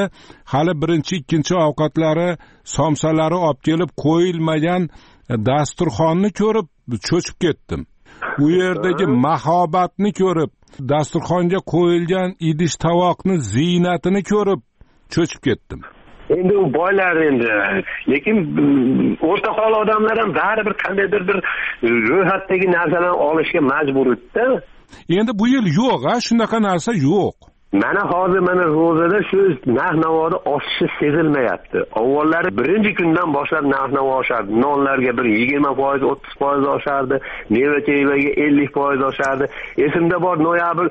hali birinchi, ikkinchi ovqatlari, somsalari olib kelib qo'yilmagan dasturxonni ko'rib cho'chib ketdim. U yerdagi mahobatni ko'rib, dasturxonga qo'yilgan idish tovoqni ziynatini ko'rib cho'chib ketdim. Endi u boylar endi, lekin o'rta hol odamlar ham baribir qandaydir bir ro'yxatdagi narsalarni olishga majbur edi-da. Endi bu yil yo'q, shunaqa narsa yo'q. Mana hozir ro'zada shu narx-navoda oshishi sezilmayapti. Avvallari birinchi kundan boshlab narx-navo oshardi. Nonlarga bir 20%, 30% oshardi, meva-chevaga 50% oshardi. Esimda bor, noyabr,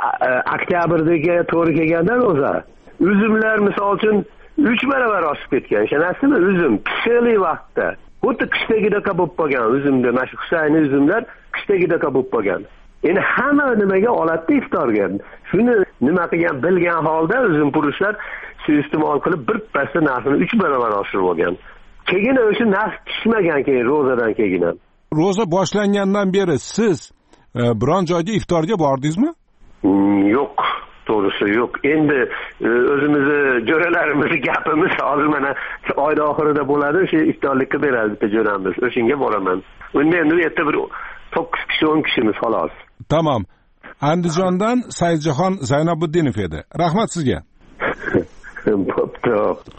oktyabrdagi to'g'ri kelganda ro'za. Uzumlar misol uchun 3 barobar oshib ketgan. Ishonasizmi? Uzum pishirli vaqtda. Xuddi qishdagidek bo'lib qolgan uzumda, mana shu Husayni uzumlar qishdagidek bo'lib qolgan. Endi hamma nimaga oladi iftorga. Shuni nima qilgan bilgan holda uzumpurushlar suiiste'mol qilib birpasda narxini 3 barobar oshirib olgan. Keyin o'sha narx tushmagan keyin ro'zadan keyin ham. Ro'za boshlangandan beri siz biron joyga iftorga bordingizmi? Yo'q. To'g'risi yo'q. Endi o'zimizni jo'ralarimizni gapimiz hozir mana oyda oxirida bo'ladi, o'sha iftorlikka beradi bitta jo'ramiz. O'shanga boraman. Unda endi u yerda bir 9 kishi, 10 kishimiz xolos. Tamam. Andijondan Saidjahon Zaynobuddinov edi. Rahmat sizga. Bo'pti.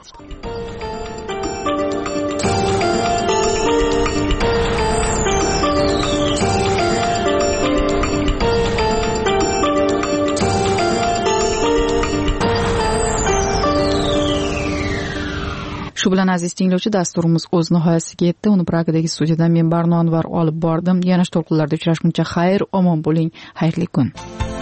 Shu bilan aziz tinglovchi, dasturimiz o'z nihoyasiga yetdi. Uni Pragadagi studiyadan men Barno Anvar olib bordim. Yana to'lqinlarda uchrashguncha xayr, omon bo'ling, xayrli kun.